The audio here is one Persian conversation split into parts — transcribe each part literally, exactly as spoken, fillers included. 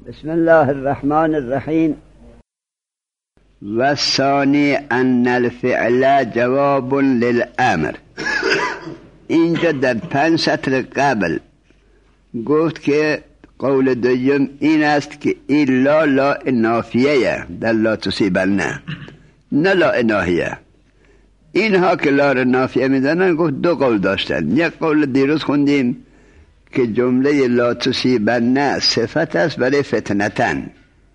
بسم الله الرحمن الرحیم. والثانی ان الفعل جواب للامر. اینجا در پنج سطر قبل گفت که قول دوم این است که این لا لا نافیه در لا تصیبن، نه نه لا ناهیه. اینها که لا نافیه میدنن گفت دو قول داشتن. یک قول دیروز خوندیم که جمله لا تصیبن صفت است برای فتنتن،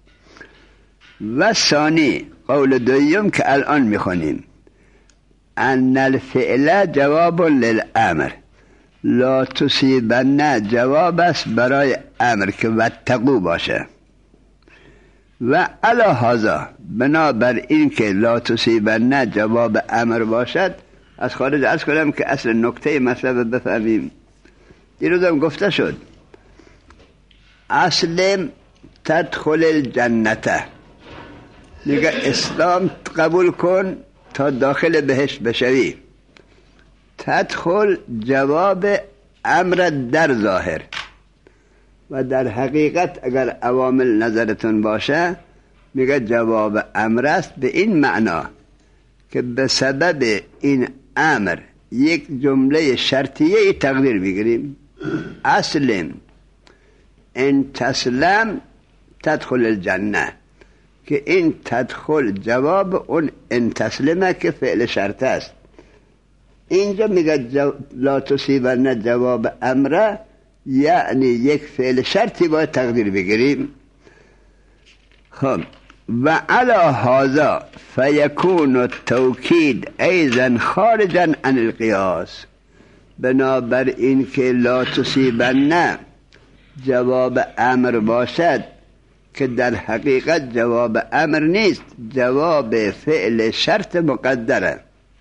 و ثانی قول دوم که الان میخونیم ان الفعل جواب للامر. لا تصیبن جواب است برای امر که واتقوا باشه، و علی هذا بنابر این که لا تصیبن جواب امر باشد. از خارج عرض کنم که اصل نکته مطلب بفهمیم. دیروزم گفته شد اسلم تدخل الجنته، میگه اسلام قبول کن تا داخل بهشت بشوی. تدخل جواب امر در ظاهر، و در حقیقت اگر عوامل نظرتون باشه میگه جواب امر است به این معنا که به سبب این امر یک جمله شرطیه تقدیر میگیریم. اسلم ان تسلم تدخل الجنه، که این تدخل جواب اون ان تسلمه که فعل شرط است. اینجا میگه جو... لا تصیبن جواب امره، یعنی یک فعل شرطی باید تقدیر بگیریم. خب و علی هذا فیکون التوکید ایضا خارجا عن القیاس. بنابر این که لا تصیبن جواب امر باشد که در حقیقت جواب امر نیست، جواب فعل شرط مقدره.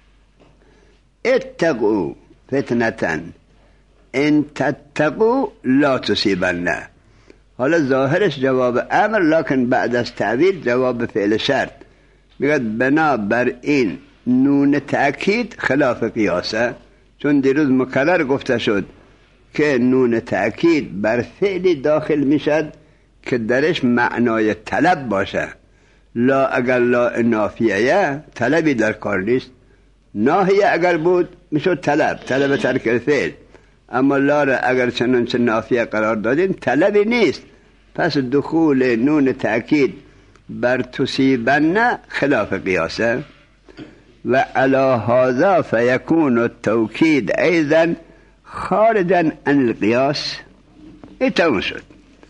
اتقوا فتنة ان تتقوا لا تصیبن. حالا ظاهرش جواب امر، لکن بعد از تعبیر جواب فعل شرط. میگه بنابر این نون تأکید خلاف قیاسه، چون دیروز مکرر گفته شد که نون تأکید بر فعلی داخل میشد که درش معنای طلب باشه. لا اگر لا نافیه طلبی در کار نیست، ناهیه اگر بود میشد طلب، طلب ترک الفعل. اما لا را اگر چنانچه نافیه قرار دادیم طلبی نیست. پس دخول نون تأکید بر تصیبن خلاف قیاسه. و علی هذا فیکون التوکید ایضا خارجا عن القیاس. این تمام شد.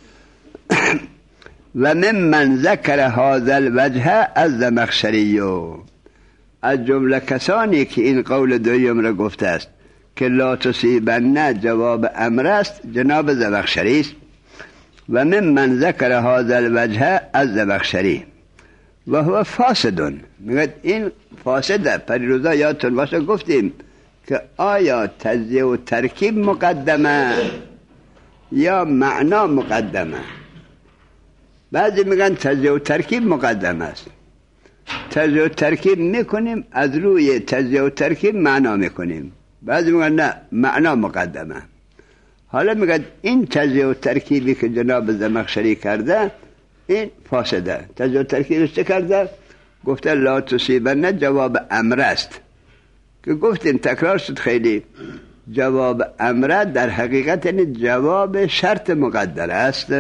و ممن ذکر هذا الوجه الزمخشری، از جمله کسانی که این قول دویم را گفته است که لا تصیبن جواب امر است جناب زمخشری است. و ممن ذکر هذا الوجه الزمخشری و هو فاسد. میگه این فاسده. پریروزا یادتون باشه گفتیم که آیا تجزیه و ترکیب مقدمه یا معنا مقدمه. بعضی میگن تجزیه و ترکیب مقدم است. تجزیه و ترکیب میکنیم، از روی تجزیه و ترکیب معنا میکنیم. بعضی میگن نه معنا مقدمه. حالا میگن این تجزیه و ترکیبی که جناب زمخشری کرده این فاسده. تجزیه و ترکیبش چه کرده؟ گفته لا تصیبن جواب امر است، که گفتیم تکرار شد خیلی. جواب امر در حقیقت یعنی جواب شرط مقدر است.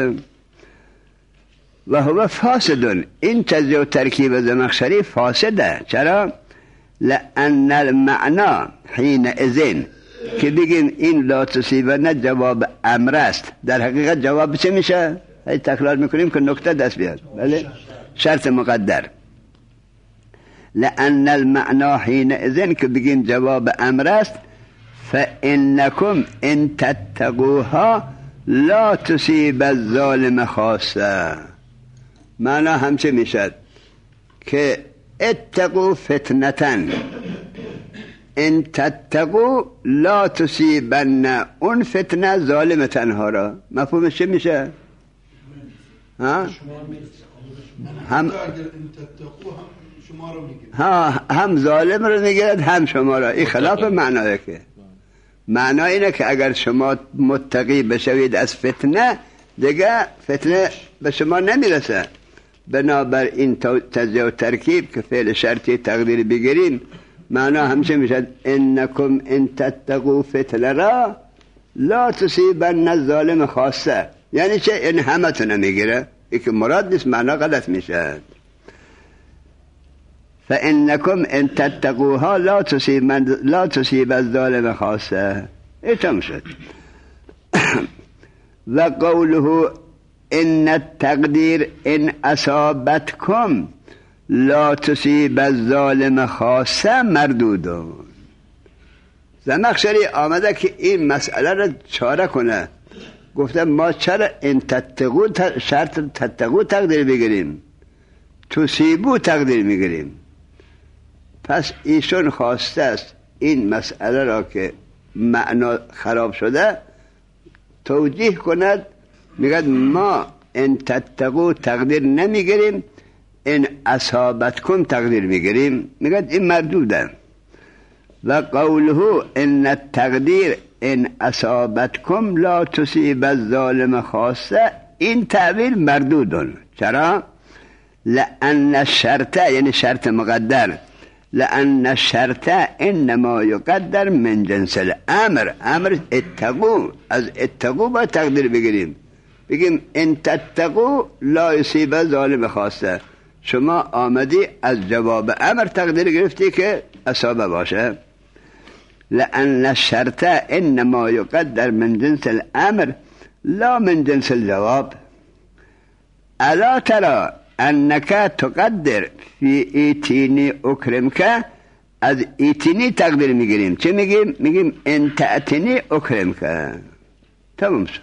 و هو فاسد. این تجزیه و ترکیب زمخشری فاسده. چرا؟ لأن المعنا حین اذن که بگیم این لا تصیبن جواب امر است، در حقیقت جواب چه میشه؟ هی تکرار میکنیم که نکته دست بیاد. بله؟ شرط مقدر. لأن المعنا حین اذن که بگیم جواب امر است. فإنکم ان تتقوها لا تصیب الظالم خاصه. معنا همچه میشد که اتقوا فتنة ان تتقوا لا تصیبن اون فتنه ظالم تنها را. مفهومش چه میشه؟ ها؟ هم ها هم ظالم رو میگیرد هم شما را. این خلاف معناه. که معنا اینه که اگر شما متقی بشوید از فتنه دیگه فتنه به شما نمیرسه. بنابر این تجزیه و ترکیب که فعل شرطی تقدیر بگیریم معنا همیشه میشه انکم ان تتقوا فتنه را لا تصیبن الظالم خاصه. یعنی چه؟ این همه تونه میگیره، این که مراد نیست، معنا غلط میشه. فانکم ان تتقوها لا تصیب لا تصیب الظالم خاصه. ایتم شد. و قوله ان التقدیر ان اصابتکم لا تصیب الظالم خاصه مردودون. زمخشری آمده که این مسئله را چاره کنه. گفته ما چرا این تتقو شرط تتقو تقدیر بگیریم، تصیبو تقدیر میگیریم؟ پس ایشون خواسته است این مسئله را که معنا خراب شده توجیه کند. میگه ما این تتقو تقدیر نمیگیریم، این اصابتکم تقدیر میگیریم. میگه این مردوده. و قوله ان التقدیر ان اصابتکم لا تصیب الظالم خاصه، این تعبیر مردودون. چرا؟ لأن الشرط، یعنی شرط مقدر، لأن الشرط انما یقدر من جنس الامر. امر اتقو، از اتقو با تقدیر بگیریم. بگیم ان تتقو لا یصیب ظالم خاصه. شما آمدی از جواب امر تقدیر گرفتی که اصابه باشه. لأن الشرط انما یقدر من جنس الامر لا من جنس الجواب. الا ترى انك تقدر فی ایتینی اکرمک، از ایتینی تقدیر میگیریم. چه میگیم؟ میگیم ان تأتینی اکرمک. تمام شد.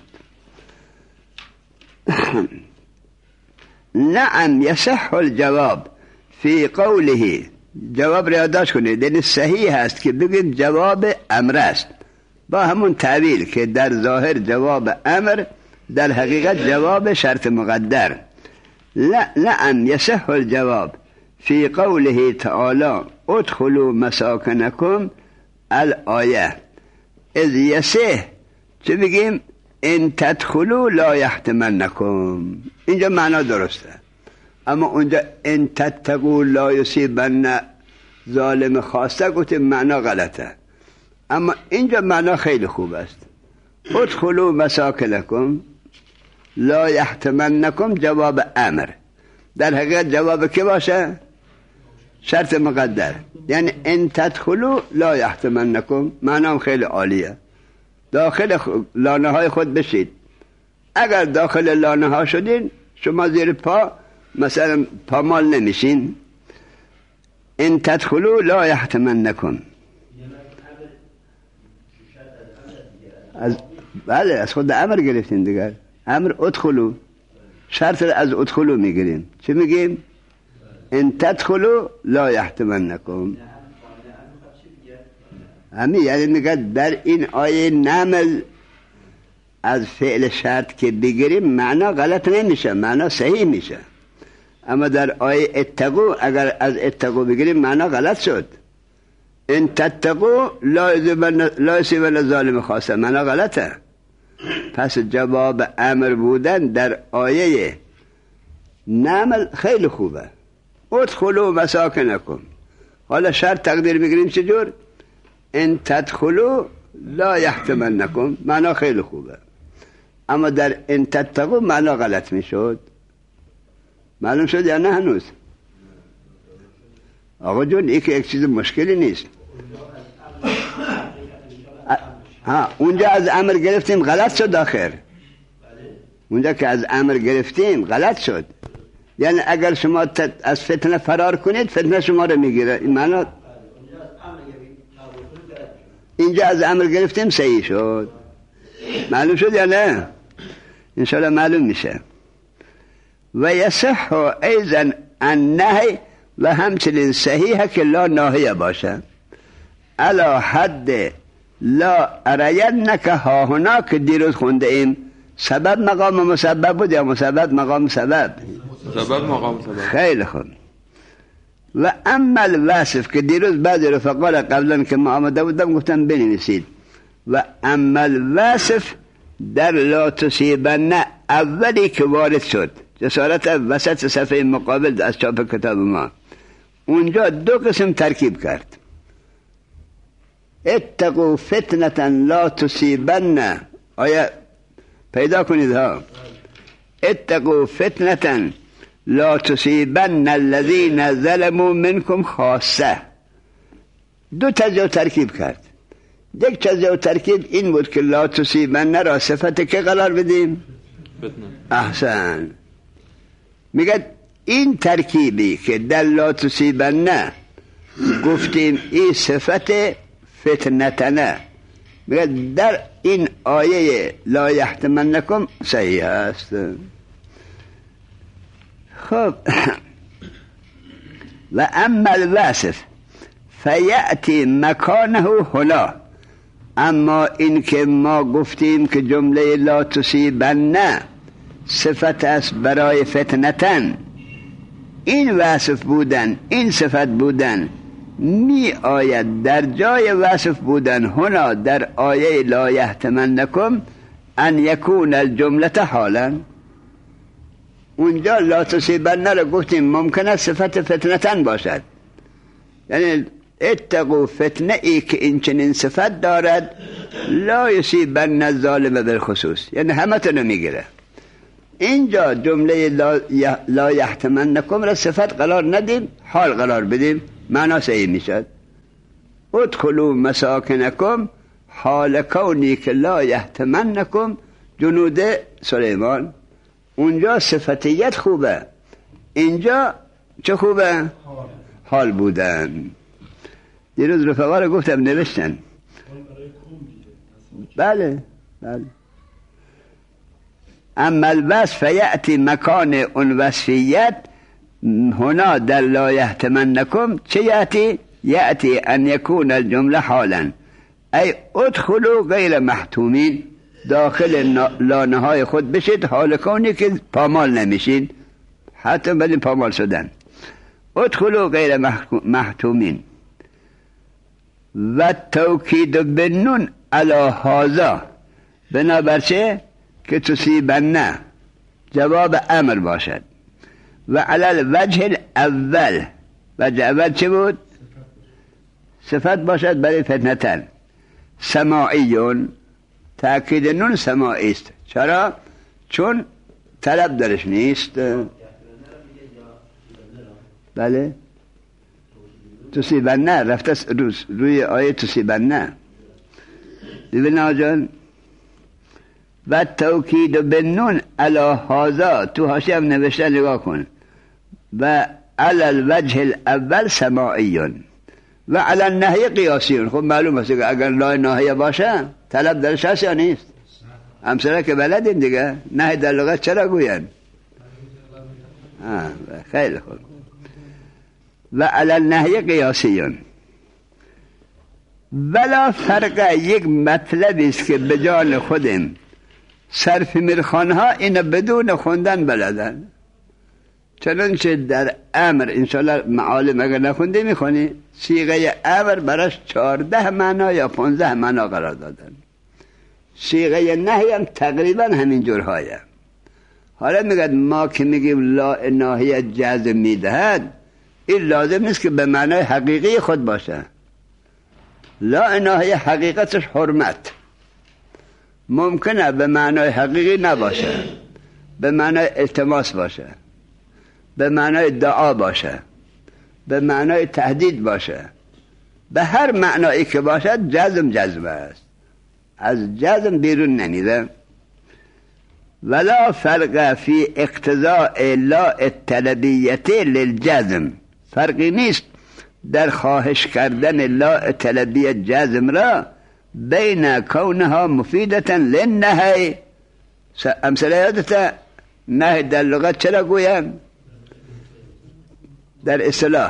نعم یصح الجواب فی قوله. جواب را یادداشت کنید، یعنی صحیح است که بگیم جواب امر است با همون تعبیر که در ظاهر جواب امر، در حقیقت جواب شرط مقدر. نعم یصح الجواب فی قوله تعالی ادخلوا مساکنکم الآیه. اذ یصح چه بگیم؟ ان تدخلوا لا یحتمنکم. اینجا معنا درسته، اما اونجا ان تتقوا لا یصیبن ظالم خاصه گفتیم معنا غلطه. اما اینجا معنا خیلی خوب است. ادخلوا مساکنکم لا یحتمنکم جواب امر، در حقیقت جواب که باشه؟ شرط مقدر. یعنی ان تدخلوا لا یحتمنکم معنا خیلی عالیه. داخل لانه های خود بشید. اگر داخل لانه ها شدین شما زیر پا مثلا پامال نمیشین. ان تدخلوا لا یحتمنکم. از بله از خود امر گرفتین دیگر. امر ادخلوا، شرط از ادخلوا میگیریم. چه میگیم؟ ان تدخلوا لا یحتمنکم. همین یعنی میگه در این آیه نعمل از فعل شرط که بگیریم معنا غلط نمیشه، معنا صحیح میشه. اما در آیه اتقو اگر از اتقو بگیریم معنا غلط شد. ان تتقو لا یصیبن الظالم خاصه، معنا غلطه. پس جواب امر بودن در آیه نعمل خیلی خوبه. ادخلوا مساکنکم. حالا شرط تقدیر بگیریم چجور؟ ان تدخلوا لا یحتمنکم، معنا خیلی خوبه. اما در ان تتقوا معنا غلط میشد. معلوم شد یا نه هنوز؟ آقا جون این که یک چیز مشکلی نیست. ها اونجا از امر گرفتیم غلط شد آخر. اونجا که از امر گرفتیم غلط شد. یعنی اگر شما از فتنه فرار کنید فتنه شما رو میگیره. این معنا اینجا از امر گرفتیم صحیح شد. معلوم شد یا نه؟ انشاءالله معلوم میشه. و یصح ایضا النهی، و همچنین صحیحه که لا ناهیه باشه. الا حد لا ارینک ها هنا که دیروز خونده ایم سبب مقام مسبب بود یا مسبب مقام سبب؟ سبب مقام سبب. خیلی خوب. و اما الوصف که دیروز بعضی رفقا قبلا که ما آمده بودم گفتم بنویسید. و اما الوصف در لا تصیبن اولی که وارد شد جسارت وسط صفحه مقابل از چاپ کتاب ما، اونجا دو قسم ترکیب کرد. اتقوا فتنة لا تصیبن، آیا پیدا کنید ها، اتقوا فتنة لا تصیبن الذین ظلموا منکم خاصه. دو تجزیه ترکیب کرد. یک تجزیه ترکیب این بود که لا تصیبن را صفت که قرار بدیم؟ احسن. میگه این ترکیبی که در لا تصیبن گفتیم این صفت فتنتنه، میگه در این آیه لا یحتمنکم صحیح است. خب و اما الواصف فیأتی مکانه هنا، اما این که ما گفتیم که جمله لا تصیبن صفت است برای فتنتن، این وصف بودن، این صفت بودن می آید در جای وصف بودن هنا در آیه لا یحتمنکم ان یکون الجمله حالا. اونجا لا تصیبن را گفتیم ممکن است صفت فتنتن باشد، یعنی اتقوا فتنه ای که این چنین صفت دارد لا یصیبن الظالم بالخصوص، یعنی همه تنو میگیره. اینجا جمله لا, لا یحتمنکم را صفت قرار ندیم، حال قرار بدیم، معنا صحیح میشد. ادخلوا مساکنکم حال کونی که لا یحتمنکم جنود سلیمان. اونجا صفتیت خوبه، اینجا چه خوبه؟ حال بودن. دیروز رفقا رو گفتم نوشتن. بله بله. اما الوصف فیأتی مکان اون وصفیت هنا در لا یحتمنکم چه یأتی؟ یأتی ان یکون الجمله حالا، ای ادخلوا غیر محتومین، داخل لانه های خود بشید حال کونی که پامال نمیشین، حتی بدین پامال شدن. ادخلوا غیر محتومین و توکید بنون علی هذا، بنابر چه؟ که تصیبن جواب امر باشد. و علی الوجه الاول، وجه اول چه بود؟ صفت باشد برای فتنتن. سماعیون، تأکید نون سماعی است. چرا؟ چون طلب درش نیست. بله تصیبن رفته روز روی آیه تصیبن. ببین آجان و توکید بنون علی هذا، تو حاشیه هم نوشته نگاه کن. و علی الوجه الاول سماعیون و علی النهی قیاسیون. خب معلوم است که اگر لا نهی باشه طلب درش هست یا نیست؟ امثله که بلدین دیگه. نهی در لغت چرا گوین؟ خیلی خوب. و علی النهی قیاسیون. ولا فرق، یک مطلبی است که به جان خودم صرف میرخانها اینا بدون خوندن بلدن. چنانچه در امر انشاءالله معالم اگر نخونده میخونی، صیغه امر براش چارده معنا یا پانزده معنا قرار دادن. صیغه نهی هم تقریبا همین جورهایه. حالا میگه ما که میگیم لا ناهی جزم میدهد، این لازم نیست که به معنای حقیقی خود باشه. لا ناهی حقیقتش حرمت، ممکنه به معنای حقیقی نباشه، به معنای التماس باشه، به معنای دعا باشه، به معنای تهدید باشه. به هر معنایی که باشد جزم جزم است، از جزم بیرون نمیده. ولا فرق فی اقتضاء لا الطلبیت للجزم، فرقی نیست در خواهش کردن لا طلبیت جزم را بین کونها مفیدتا للنهی. امثله یادته نهی در لغت چرا گویم؟ در اصطلاح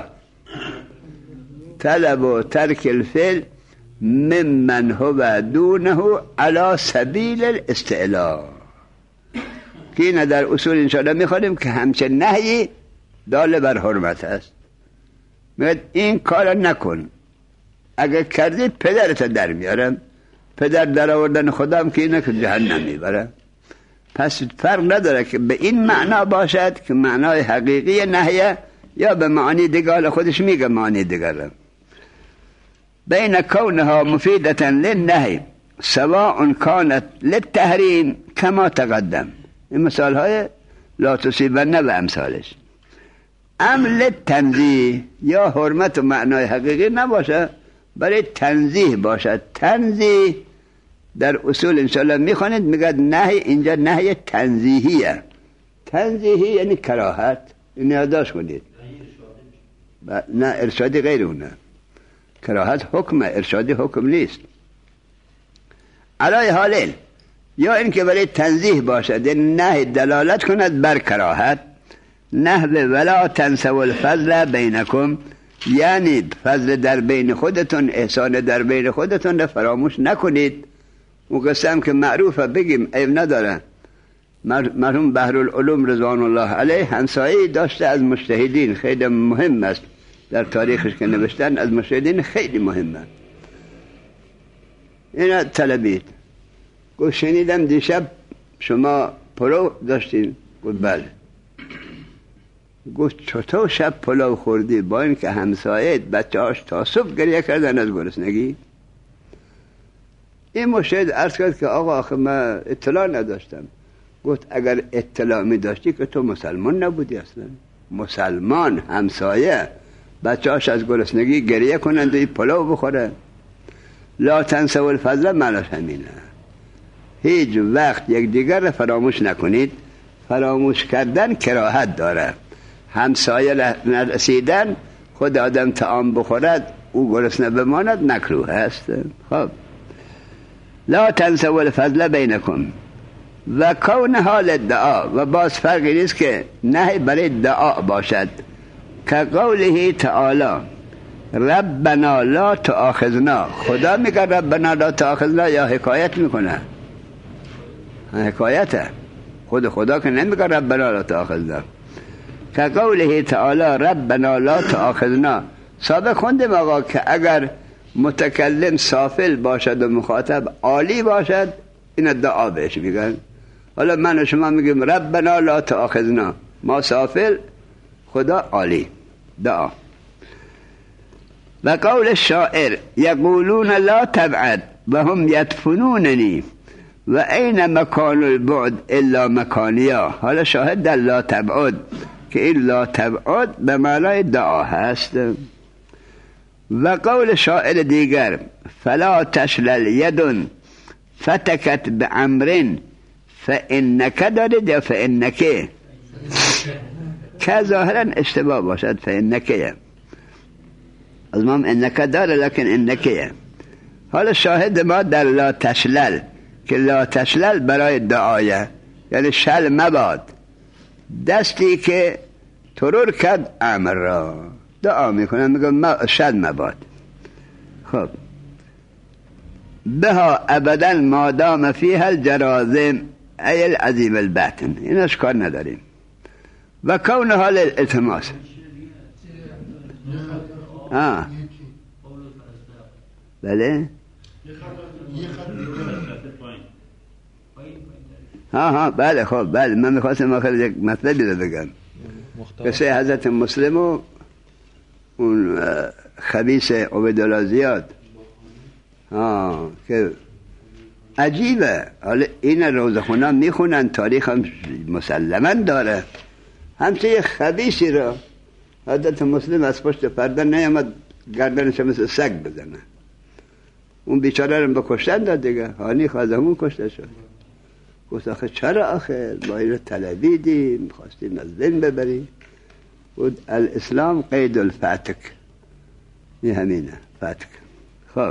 طلب و ترک الفعل ممن هو دونه على سبیل الاستعلاء، که این در اصول انشاءالله میخوانیم که همچه نهی دال بر حرمت است. میگه این کار نکن، اگر کردی پدرت در میارم. پدر در آوردن خودم که اینه که جهنم میبره. پس فرق نداره که به این معنا باشد که معنای حقیقی نهیه یا به معنی دیگر خودش میگه معنی دیگر. بین کونها مفیدة للنهی سواء كانت للتحریم کما تقدم. این مثال های لا تصیبن و امثالش. ام للتنزیه یا حرمت و معنای حقیقی نباشه، برای تنزیه باشد. تنزیه در اصول انشاءالله میخوانید میگه نهی، اینجا نهی تنزیهیه. تنزیهی یعنی کراهت، این یادداشت کنید. نه ارشادی غیر اونه، کراهت حکمه، ارشادی حکم نیست. علای حالین، یا اینکه برای تنزیه باشد یعنی نهی دلالت کند بر کراهت، نحو ولا تنسوا الفضل بینکم، یعنی فضل در بین خودتون، احسان در بین خودتون را فراموش نکنید. اون قسم که معروفه بگیم عیب نداره. مرحوم بحرالعلوم رضوان الله علیه همسایه‌ای داشته از مجتهدین، خیلی مهم است در تاریخش که نوشتن، از مجتهدین خیلی مهمه. اینا طلبید، گفت شنیدم دیشب شما پلو داشتین؟ گفت بله. گفت چطور شب پلو خوردی با این که همسایه بچه هاش تا صبح گریه کردن از گرسنگی؟ این مجتهد عرض کرد که آقا آخه من اطلاع نداشتم. گفت اگر اطلاع می داشتی که تو مسلمان نبودی اصلا. مسلمان همسایه بچه هاش از گرسنگی گریه کنند و این پلو بخوره. لا تنسوا الفضل معناش همینه، هیچ وقت یک دیگر را فراموش نکنید. فراموش کردن کراهت داره. همسایه نرسیدن، خود آدم طعام بخورد او گرسنه بماند مکروه است. خب لا تنسوا الفضل بینکم و کون حال دعا، و باز فرقی نیست که نهی برای دعا باشد که قوله تعالی ربنا لا تؤاخذنا. خدا میگه ربنا لا تؤاخذنا یا حکایت میکنه؟ حکایته، خود خدا که نمیگه ربنا لا تؤاخذنا. که قوله تعالی ربنا لا تؤاخذنا سابق خوندیم آقا که اگر متکلم سافل باشد و مخاطب عالی باشد این دعا بهش میگن. حالا من و شما میگیم ربنا لا تؤاخذنا، ما سافل، خدا عالی، دعا. و قول الشاعر یقولون لا تبعد و هم یدفنوننی و این مکان البعد الا مکانیا. حالا شاهد در لا تبعد که این لا تبعد به معنای دعا هست. و قول شاعر دیگر فلا تشلل ید فتکت بعمر فانک دارید یا فانک، که ظاهرا اشتباه باشد. فانک از ما انک داره لکن انک. حالا شاهد ما در لا تشلل که لا تشلل برای دعایه، یعنی شل مباد، دستی که ترور کرد امر را دعا میکنه میگه شل مباد. خب بها ابدا مادام فیها الجرازم ای العظیم الباطن، این اشکال نداریم. و کون حال التماس آه بله ها ها بله خب بله من میخواستم آخر یک مطلبی رو بگم. قصه حضرت مسلم و اون خبیث عبیدالله زیاد ها که عجیبه. حالا این روزخونا میخونن، تاریخ هم مسلما داره. همچه یک خبیثی رو حضرت مسلم از پشت پرده نیامد گردنش مثل سگ بزنه. اون بیچاره رو بکشتن داد دیگه، هانی خازمون کشته شد. گفت آخه چرا آخه ما این رو طلبیدیم، میخواستیم از دین ببریم. بود الاسلام قید الفتک، این همینه فتک. خب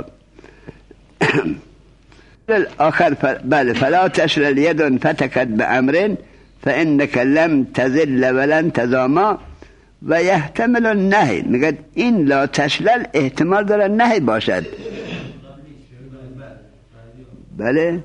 آخر بله فلا تشلل ید فتکت بامر فانک لم تزل ولن تزاما و یحتمل النهی. میگه این لا تشلل احتمال داره نهی باشد. بله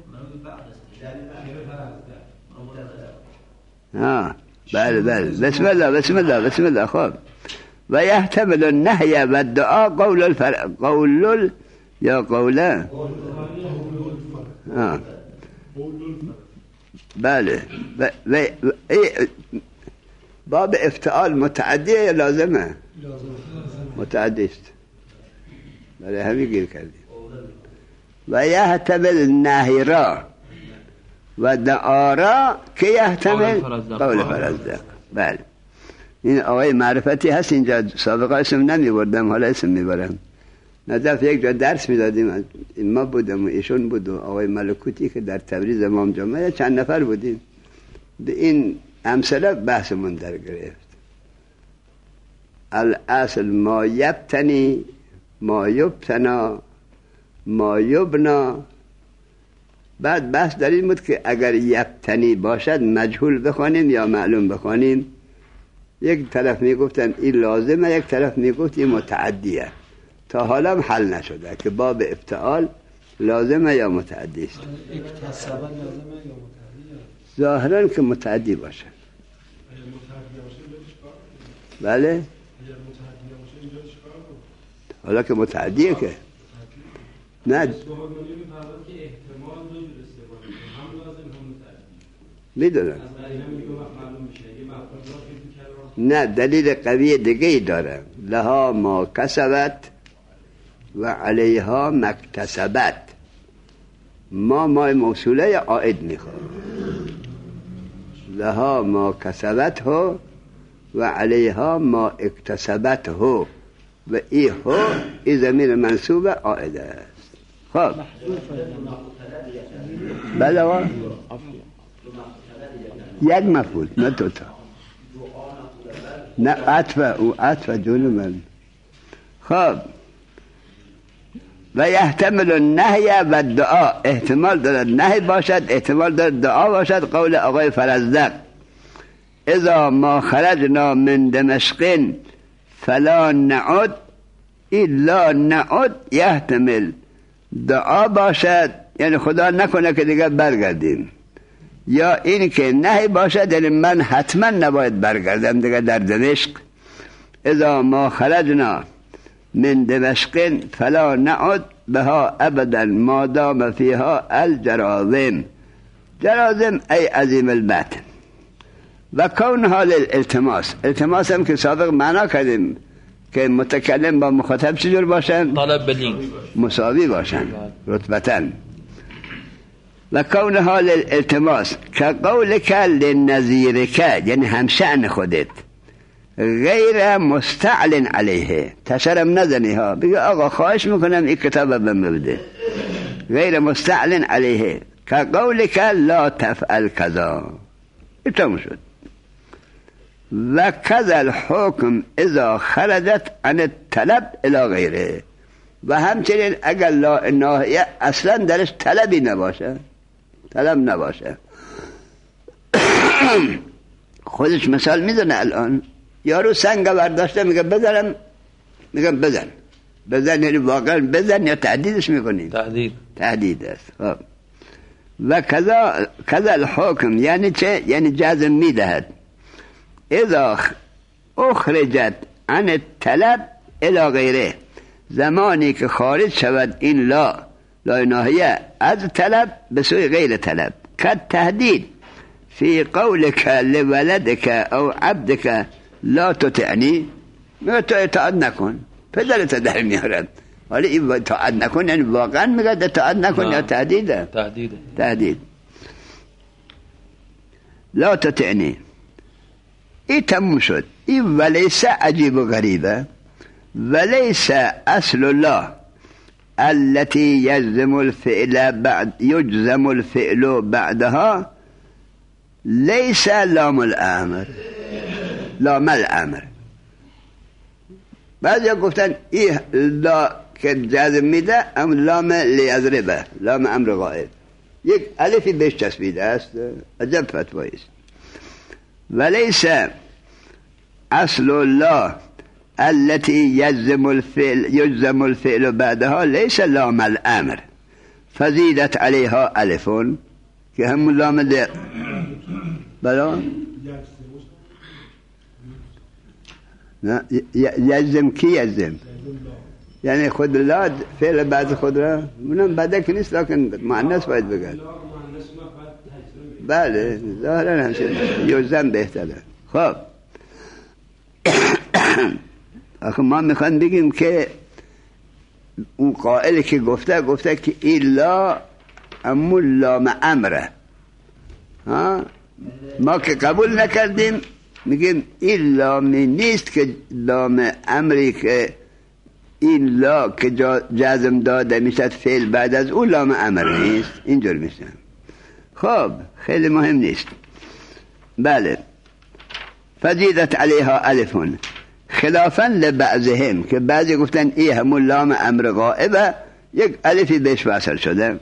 ها بله بله بسم الله بسم الله بسم الله. خب و یحتمل النهی و الدعا قول الفر... قول ال... یا قوله ها بله و, و, و باب افتعال متعدی یا لازمه؟ متعدی است. بله همین گیر کردیم. و یحتمل نهی را و دعا را که یحتمل قول فرزدق. بله این آقای معرفتی هست اینجا، سابقا اسم نمی بردم حالا اسم می برم. نظف یک جا درس می دادیم، ما بودم و ایشون بود و آقای ملکوتی که در تبریز امام جمعه چند نفر بودیم. به این امثله بحثمون در گرفت. الاصل ما یبتنی ما یبتنا ما یبنا. بعد بحث در این بود که اگر یبتنی باشد مجهول بخوانیم یا معلوم بخوانیم. یک طرف میگفتن این لازمه، یک طرف میگفت این متعدیه. تا حالا حل نشده که باب افتعال لازمه یا متعدی است. اکتسابا لازمه یا متعدیه؟ ظاهرا که متعدی باشه. بله حالا که متعدیه که نه میدونم نه دلیل قوی دیگه ای داره. لها ما کسبت و علیها مکتسبت. ما ما موصوله عائد میخواد. لها ما کسبت ها و علیها ما اکتسبت ها و ای ها ای زمین منصوب عائد است. خب بله یک مفعول نه دوتا، نه عطف او عطف جون من. خب و یحتمل النهی و دعا. احتمال دارد نهی باشد، احتمال دارد دعا باشد. قول آقای فرزدق اذا ما خرجنا من دمشق فلا نعد الا نعد یحتمل دعا باشد، یعنی خدا نکنه که دیگه برگردیم، یا این که نهی باشد یعنی من حتما نباید برگردم دیگه در دمشق. اذا ما خرجنا من دمشق فلا نعد بها ابدا ما دام فيها الجراذم. جراذم ای عظیم البطن. و کونها للالتماس. التماس هم که سابق معنا کردیم که متکلم با مخاطب چجور باشن؟ طالب بلین مساوی باشن رتبتاً. و کونها للالتماس که قولک لنظیرک، یعنی همشأن خودت، غیر مستعلن علیه، تشرم نزنی ها، بگه آقا خواهش میکنم این کتاب بهم بده، غیر مستعلن علیه. که قولک لا تفعل کذا. اتمام شد. و کذا الحکم اذا خرجت عن الطلب الى غیره. و همچنین اگر لا ناهیه اصلا درش طلبی نباشه، طلب نباشه. خودش مثال میزنه. الان یارو سنگ برداشته میگه بزنم، میگه بزن. بزن یعنی واقعا بزن یا تهدیدش میکنیم؟ تهدید. تهدید است. خب و کذا کذا الحکم یعنی چه؟ یعنی جزم میدهد. اذا اخرجت عن الطلب الى غیره. زمانی که خارج شود این لا لا ناهیه از طلب به سوی غیر طلب. که تهدید فی قولک لولدک او عبدک لا تطعنی، میگه تو اطاعت نکن، پدرت در میارد. ولی این اطاعت نکن یعنی واقعا میگه اطاعت نکن یا تهدیده؟ تهدید. تهدید. لا تطعنی. این تموم شد. این ولیس عجیب و غریبه. وليس أصل الله التي يجزم الفعل بعد يجزم الفعل بعدها ليس لام الأمر، لام الأمر. بعضی گفتن این لا که جزم میده ام لام لیضربه، لام امر غائب، یک الفی بهش چسبیده است. عجب فتوایی است. وليس أصل الله التي يجزم الفعل يجزم الفعل بعدها ليس لام الامر فزيدت عليها الف که هم لام ل بلا نه يجزم کی يجزم یعنی خود لا فعل بعد خود را منم بعد که نیست، لكن مؤنث باید بگه. بله ظاهرا همشه یوزن بهتره. خب آخه ما میخوان بگیم که اون قائلی که گفته گفته که ایلا امون لام امره، ها ما که قبول نکردیم میگیم این لامی نیست که لام امری که این لا که جزم داده میشد فعل بعد از اون لام امر نیست، اینجور میشه. خب خیلی مهم نیست. بله فزیدت علیها الفون خلافا لبعضهم که بعضی گفتن ای همون لام امر غائبه یک الفی بهش وصل شده.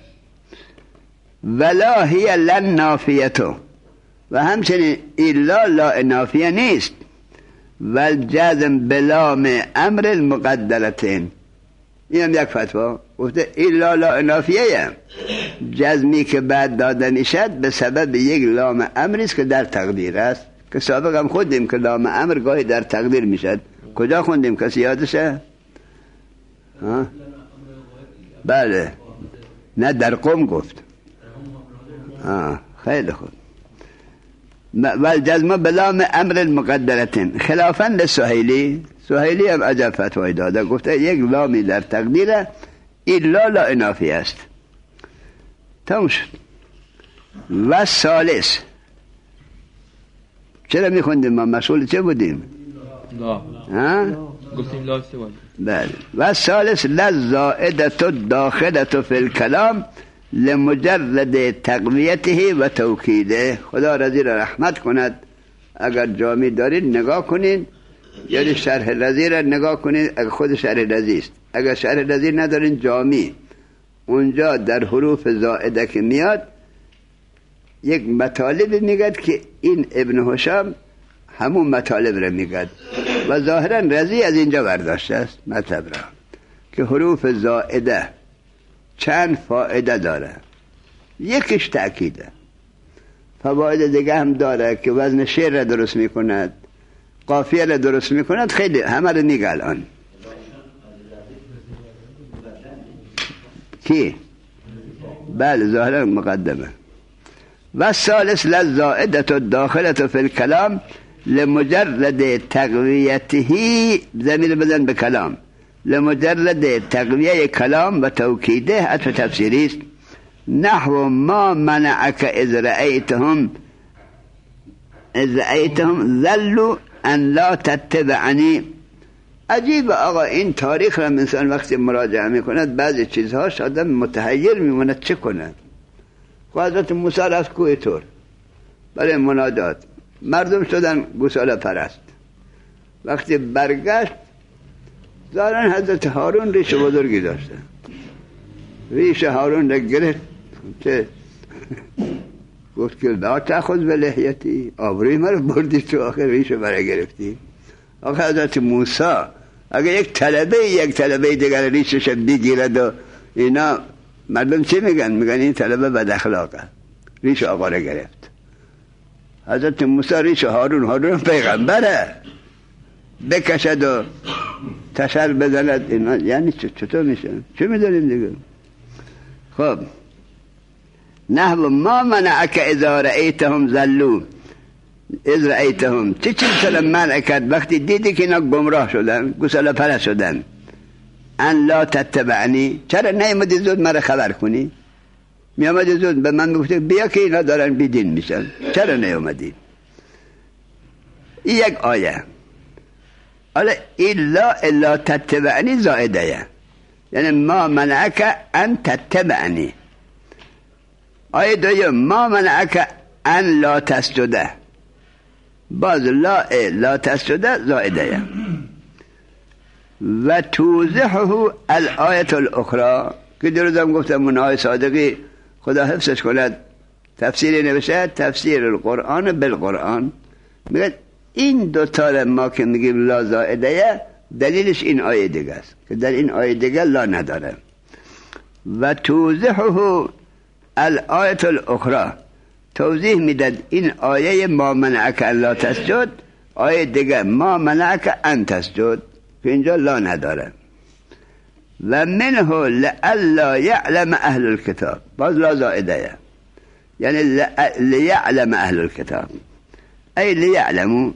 ولا هی لن نافیتو و همچنین ایلا لا نافیه نیست. والجزم بلام امر المقدرتین این هم یک فتوا گفته ایلا لا نافیه جزمی که بعد داده میشد به سبب یک لام امری است که در تقدیر است که سابق هم خوندیم که لام امر گاهی در تقدیر میشد. کجا خوندیم کسی یادشه؟ ها؟ بله نه در قم گفت. آه خیلی خوب. والجزم بلام امر المقدرتين خلافا للسهيلي سهيلي هم عجب فتوای داده گفته یک لامی در تقدیره ایلا لا نافیه است. تمام شد. و ثالث چرا میخوندیم ما مسئول چه بودیم؟ لا ها؟ گفتیم لا سوال. بله و ثالث للزائدة الداخلة في الكلام لمجرد تقویته و توکیده. خدا رضی را رحمت کند. اگر جامی دارید نگاه کنید یعنی شرح رضی را نگاه کنید اگر خود شرح رضی است. اگر شرح رضی ندارین جامی اونجا در حروف زائده که میاد یک مطالب میگد که این ابن هشام همون مطالب را میگد و ظاهرا رضی از اینجا برداشته است مطلب را که حروف زائده چند فایده داره. یکیش تأکیده. فواید دیگه هم داره که وزن شعر را درست میکند، قافیه را درست میکند. خیلی همه رو میگه الان. کی؟ بله ظاهرا مقدمه. و ثالث للزائدة الداخلة في الكلام لمجرد تقویته ضمیر بزن به کلام لمجرد تقویه کلام و توکیده حتی تفسیری است. نحو ما منعک اذ رأیتهم اذ رأیتهم ذلوا ان لا تتبعنی. عجیب آقا این تاریخ را انسان وقتی مراجعه میکند بعضی چیزهاش آدم متحیر میموند چه کند. حضرت موسی رفت کوه طور برای مناجات، مردم شدن گوساله پرست. وقتی برگشت ظاهرا حضرت هارون ریش بزرگی داشته. ریش هارون را گرفت که گفت که لا تأخذ بلحیتی، آبروی من رو بردی تو آخر ریش برای گرفتی. آخر حضرت موسی اگه یک طلبه یک طلبه دیگر ریشش بگیرد و اینا مردم چی میگن؟ میگن این طلبه بد اخلاقه، ریش آقا را گرفت. حضرت موسی ریش هارون هارون پیغمبره بکشد و تشر بزند اینا یعنی چطور میشه؟ چه میداریم دیگه؟ خب نحو ما منعک اذا رأیتهم ذلوا اذ رأیتهم چه چیز سلام منع کرد وقتی دیدی که اینا گمراه شدن گوساله پرست شدن ان لا تتبعنی؟ چرا نیامدی زود مرا خبر کنی؟ میامدی زود به من میگفتی بیا که اینا دارن بیدین میشن، چرا نیامدی؟ این یک آیه. حالا الا الا تتبعنی زائده یعنی ما منعک ان تتبعنی. آیه دویم ما منعک ان لا تسجده، باز لا لا تسجده زائده. و توضحه الآیه الاخرى که دیروزم گفتم منهای صادقی خدا حفظش کند تفسیری نوشته تفسیر القرآن بالقرآن میگه این دوتا ما که میگیم لا زائده دلیلش این آیه دیگه است که در این آیه دیگه لا نداره. و توضحه الآیه الاخرى توضیح میداد این آیه ما منعک ان لا تسجد، آیه دیگه ما منعک ان تسجد که اینجا لا نداره. و منه لئلا یعلم اهل الكتاب باز لا زائده یعنی لیعلم اهل الكتاب ای لیعلمو.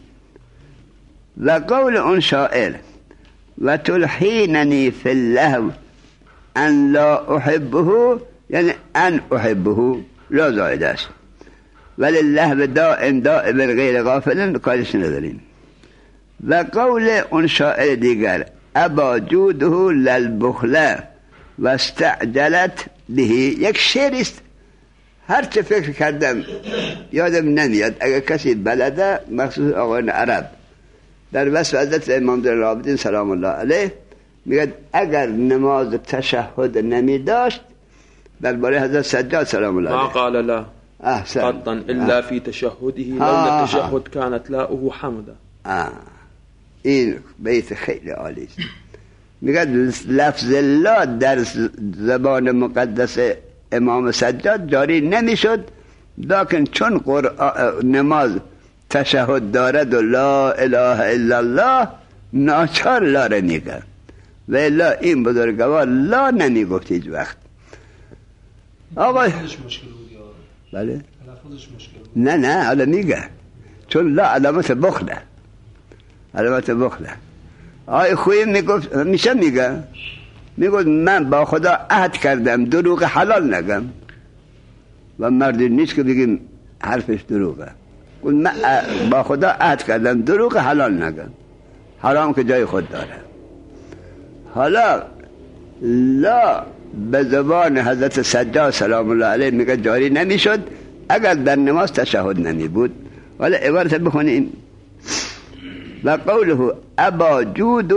و قول اون شاعر و تلحیننی فی اللهو ان لا احبه، یعنی ان احبه لا زائد است، ولی اللهو دائم دائم غیر غافل کارش نداریم. و قول اون شاعر دیگر ابا جوده للبخله و استعجلت بهی، یک شعر است هر چه فکر کردم یادم نمیاد. اگر کسی بلده مخصوص آقایان عرب در وصف حضرت امام زین العابدین سلام الله علیه میگه اگر نماز تشهد نمی داشت درباره حضرت سجاد سلام الله علیه ما قال لا احسن قطا الا في تشهده لولا التشهد كانت لاؤه حمدا. آه. این بیت خیلی عالی است. میگه لفظ لا در زبان مقدس امام سجاد جاری نمیشد، لکن چون نماز تشهد دارد و لا اله الا الله ناچار لا را میگه، و الا این بزرگوار لا نمیگفت هیچ وقت. آقا تلفظش مشکل بود یا بله تلفظش مشکل بود؟ نه نه حالا میگه چون لا علامت بخله، علامت بخله. آقای خویی میگفت میشه میگه میگفت من با خدا عهد کردم دروغ حلال نگم، و مردی نیست که بگیم حرفش دروغه. گفت من با خدا عهد کردم دروغ حلال نگم، حرام که جای خود داره. حالا لا به زبان حضرت سجاد سلام الله علیه میگه جاری نمیشد اگر در نماز تشهد نمی بود. حالا عبارت بخونیم و قوله ابا جوده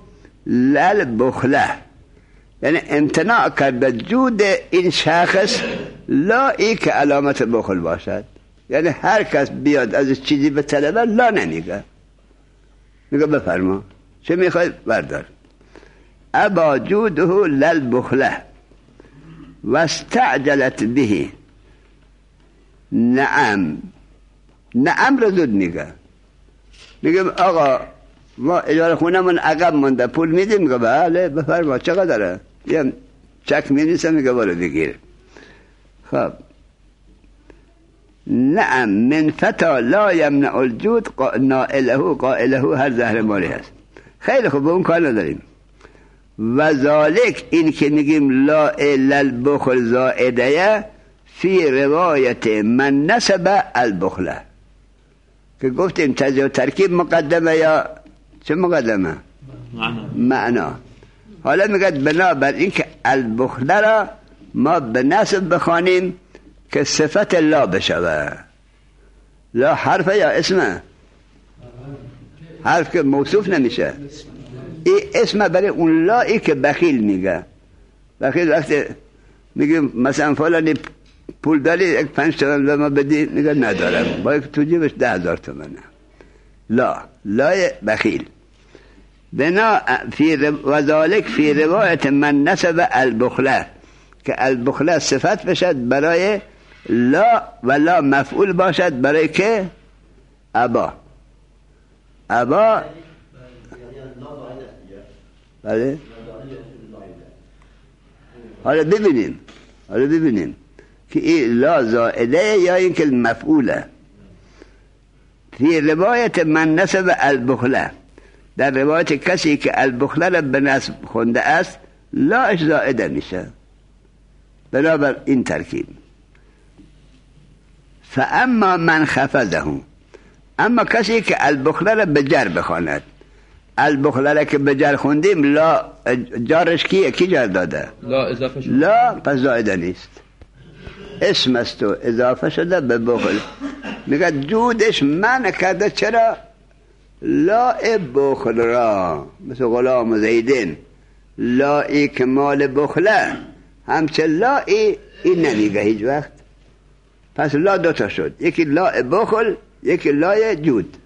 للبخله، یعنی امتناع کرده جود این شخص لا ای که علامت بخل باشد، یعنی هر کس بیاد از چیزی به طلبه لا نمیگه، میگه بفرما چه میخوای بردار. ابا جوده للبخله و استعجلت به، نعم نعم را زود میگه، میگه آقا ما اجاره خونه من عقب مونده پول میدیم، میگه بله بفرما چقدره، یه چک می‌نویسم میگه برو بگیر. خب نعم من فتا لا یمنع الجود نائله قائله هر زهر مالی هست. خیلی خوب اون کار نداریم. و ذالک این که میگیم لا الا البخل زائده فی روایت من نسب البخله، که گفتیم تجزیه و ترکیب مقدمه یا چه مقدمه؟ معنا. معنا. حالا میگه بنابر این که البخله را ما به نسب بخوانیم که صفت لا بشوه. لا حرف یا اسمه؟ حرف که موصوف نمیشه، این اسم برای اون لایی که بخیل میگه. بخیل وقتی میگیم مثلا فلانی پول داری یک پنج تومن به ما بدی، میگه ندارم، باید تو جیبش ده هزار تومنه. لا لای بخیل. بنا فی و ذالک فی روایت من نسب البخله، که البخله صفت بشد برای لا و لا مفعول باشد برای که ابا. ابا بله. حالا ببینیم حالا ببینیم که این لا زائده یا این که مفعوله. فی روایت من نسب البخله، در روایت کسی که البخله را به نسب خونده است لاش زائده میشه بنابر این ترکیب. فاما من خفضه، اما کسی که البخله را به جر بخواند، البخله را که به جر خوندیم لا جارش کیه؟ کی جر داده؟ لا اضافه شده. لا پس زائده نیست، اسم است و اضافه شده به بخل. میگه جودش من کرده، چرا؟ لا بخل را، مثل غلام زیدین لایی که مال بخله همچه لایی این نمیگه هیچ وقت. پس لا دوتا شد، یکی لا بخل یکی لای جود.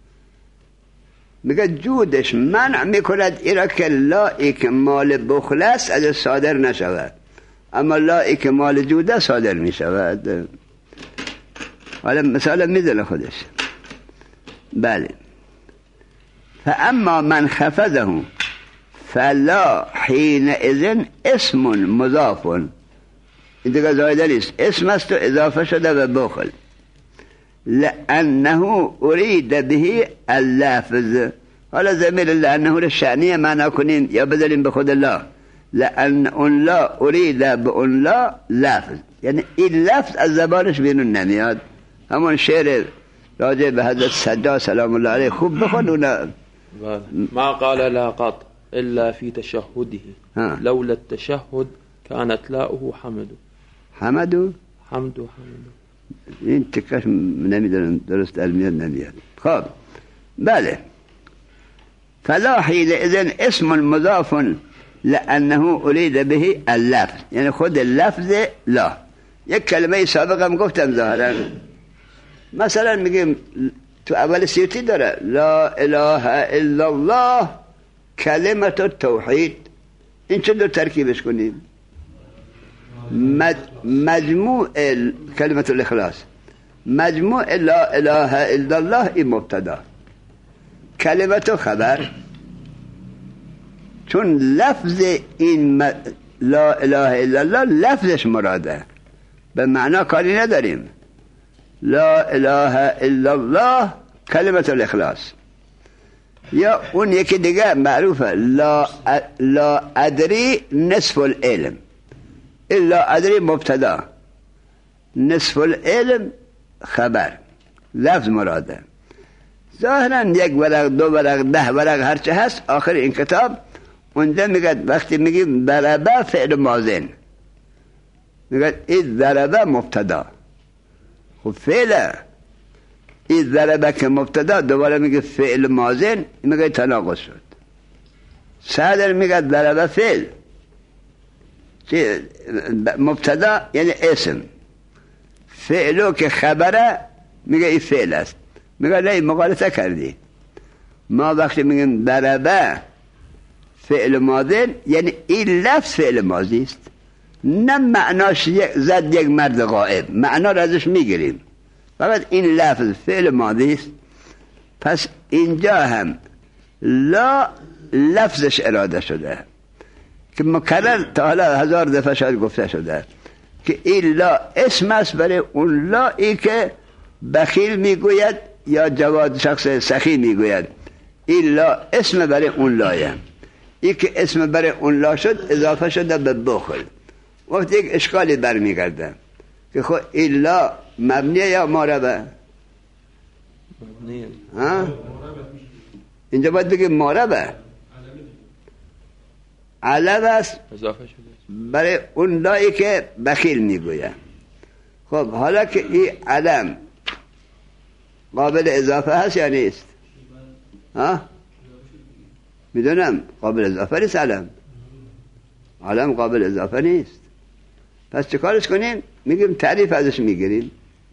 میگه جودش منع میکند ایرا که لایی که مال بخل است از صادر نشود، اما لایی که مال جوده صادر میشود. حالا مثال میدونه خودش. بله. فاما من خفضه فلا حين اذن اسم مضاف این دیگه زایده نیست، اسم است و اضافه شده به بخل. لأنه اريد به اللفظ. حالا ضمیر لأنه رو شأنیه معنا کنیم یا بدلیم به خود الله. لأن اون لا اريد به اون لا لفظ، یعنی این لفظ از زبانش بیرون نمیاد. همون شعر راجع به حضرت سجاد سلام الله علیه خوب بخون. اونا ما قال لا قط الا في تشهده لولا التشهد كانت لاؤه حمد. حمدو حمد و حمد این تکش نمیدونم درست علمیت نمیاد. خب بله. فلا حينئذ اسم مضاف لأنه أريد به اللفظ، یعنی خود لفظ لا. یک کلمه سابقم گفتم ظاهرا، مثلا میگیم تو اول سیوطی داره لا اله الا الله کلمت التوحید. این چه دو ترکیبش کنیم؟ مجموع کلمت الاخلاص، مجموع لا اله الا الله این مبتدا، کلمت خبر. چون لفظ این م... لا اله الا الله لفظش مراده، به معنا کاری نداریم. لا اله الا الله کلمت الاخلاص. یا اون یکی دیگه معروفه لا لا ادری نصف العلم. لا ادری مبتدا، نصف العلم خبر، لفظ مراده. ظاهرا یک ورق، دو ورق، ده ورق، هرچه هست آخر این کتاب اونجا میگه وقتی میگیم ضربه فعل ماضی، میگه این ضربه مبتدا. خب فعل این ضربه که مبتدا، دوباره میگه فعل ماضی، میگه تناقض شد. صدر میگه ضربه فعل مبتدا یعنی اسم، فعلو که خبره میگه این فعل است. میگه نه مغالطه کردی. ما وقتی میگیم ضربه فعل ماضی یعنی این لفظ فعل ماضی است، نه معناش زد یک مرد غائب، معنا را ازش میگیریم، فقط این لفظ فعل ماضی است. پس اینجا هم لا لفظش اراده شده که مکرر تا حالا هزار دفعه شاید گفته شده که این لا اسم است برای اون لایی که بخیل میگوید یا جواد شخص سخی میگوید. این لا اسم برای اون لایه. این که اسم برای اون لا شد اضافه شده به بخل. وقتی یک اشکالی برمیگرده که خود این لا مبنیه یا معربه؟ مبنیه. ها؟ اینجا باید بگیم معربه، علم است اضافه شده برای اون لایی که بخیل میگوید. خب حالا که این علم قابل اضافه هست یا نیست؟ ها؟ میدونم قابل اضافه نیست. علم علم قابل اضافه نیست. پس چه کارش کنیم؟ میگیم تعریف ازش میگیریم.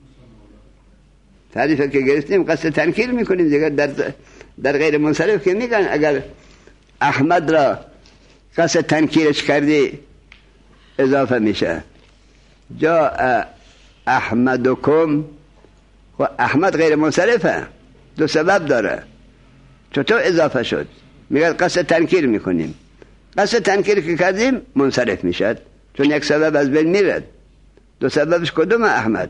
تعریف که گرفتیم قصد تنکیر میکنیم دیگه. در, در غیر منصرف که میگن اگر احمد را قصد تنکیرش کردی اضافه میشه. جا احمدکم، و احمد غیر منصرفه، دو سبب داره. چطور اضافه شد؟ میگه قصد تنکیر میکنیم. قصد تنکیر که کردیم منصرف میشد، چون یک سبب از بین میرد. دو سببش کدوم؟ احمد.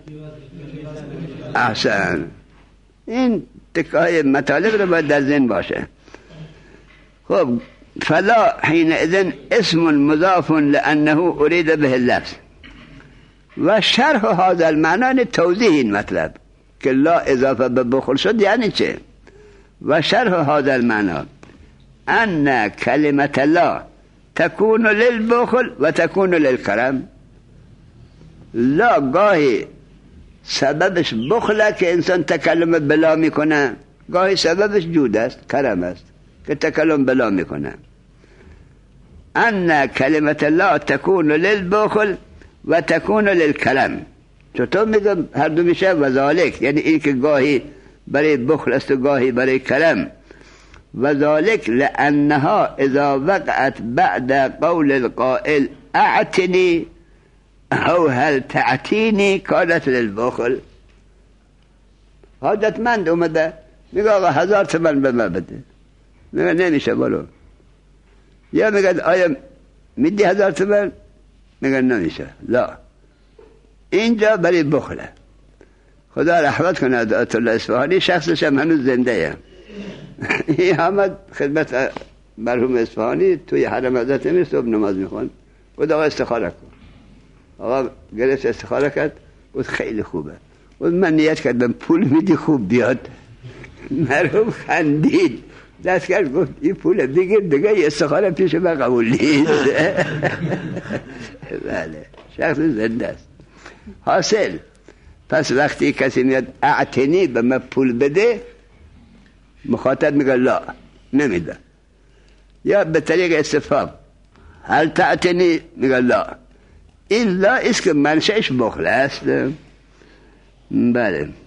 احسن. این تکای مطالب رو باید در ذهن باشه. خب فلا حينئذ اسم مضاف لأنه أريد به اللفظ. و شرح هذا المعنى توضیح این مطلب که لا اضافه به بخل شد یعنی چه. و شرح هذا المعنى ان كلمة لا تكون للبخل و تكون للكرم. لا گاهی سببش بخله که انسان تکلم بلا میکنه، گاهی سببش جود است، کرم است که تکلم بلا میکنه. ان کلمت لا تکون للبخل و تکون للکلم. چطور میگم هر دو میشه؟ و ذالک یعنی این که گاهی برای بخل است و گاهی برای کلم. و ذالک لانها اذا وقعت بعد قول القائل اعتنی او هل تعتینی کانت للبخل. حاجتمند اومده میگه آقا هزار تومن به من بده، میگه نمیشه بلو. یا میگه آیا میدی هزار تومن؟ میگه نمیشه. لا اینجا برای بخله. خدا رحمت کنه آیت الله اصفهانی، شخصش هم هنوز زنده. این آمد خدمت مرحوم اصفهانی توی حرم حضرت امیر، صبح نماز میخوان. گفت آقا استخاره کن. آقا گرفت استخاره کرد، گفت خیلی خوبه. گفت من نیت کردم پول میدی خوب بیاد. مرحوم خندید، دست کرد گفت این پول بگیر دیگه، استخاره پیش من قبول نیست. بله، شخص زنده است. حاصل پس وقتی کسی میاد اعتنی به من پول بده، مخاطب میگه لا، نمیده. یا به طریق استفهام هل تعتنی، میگه لا. این لا است که منشأش بخل است. بله.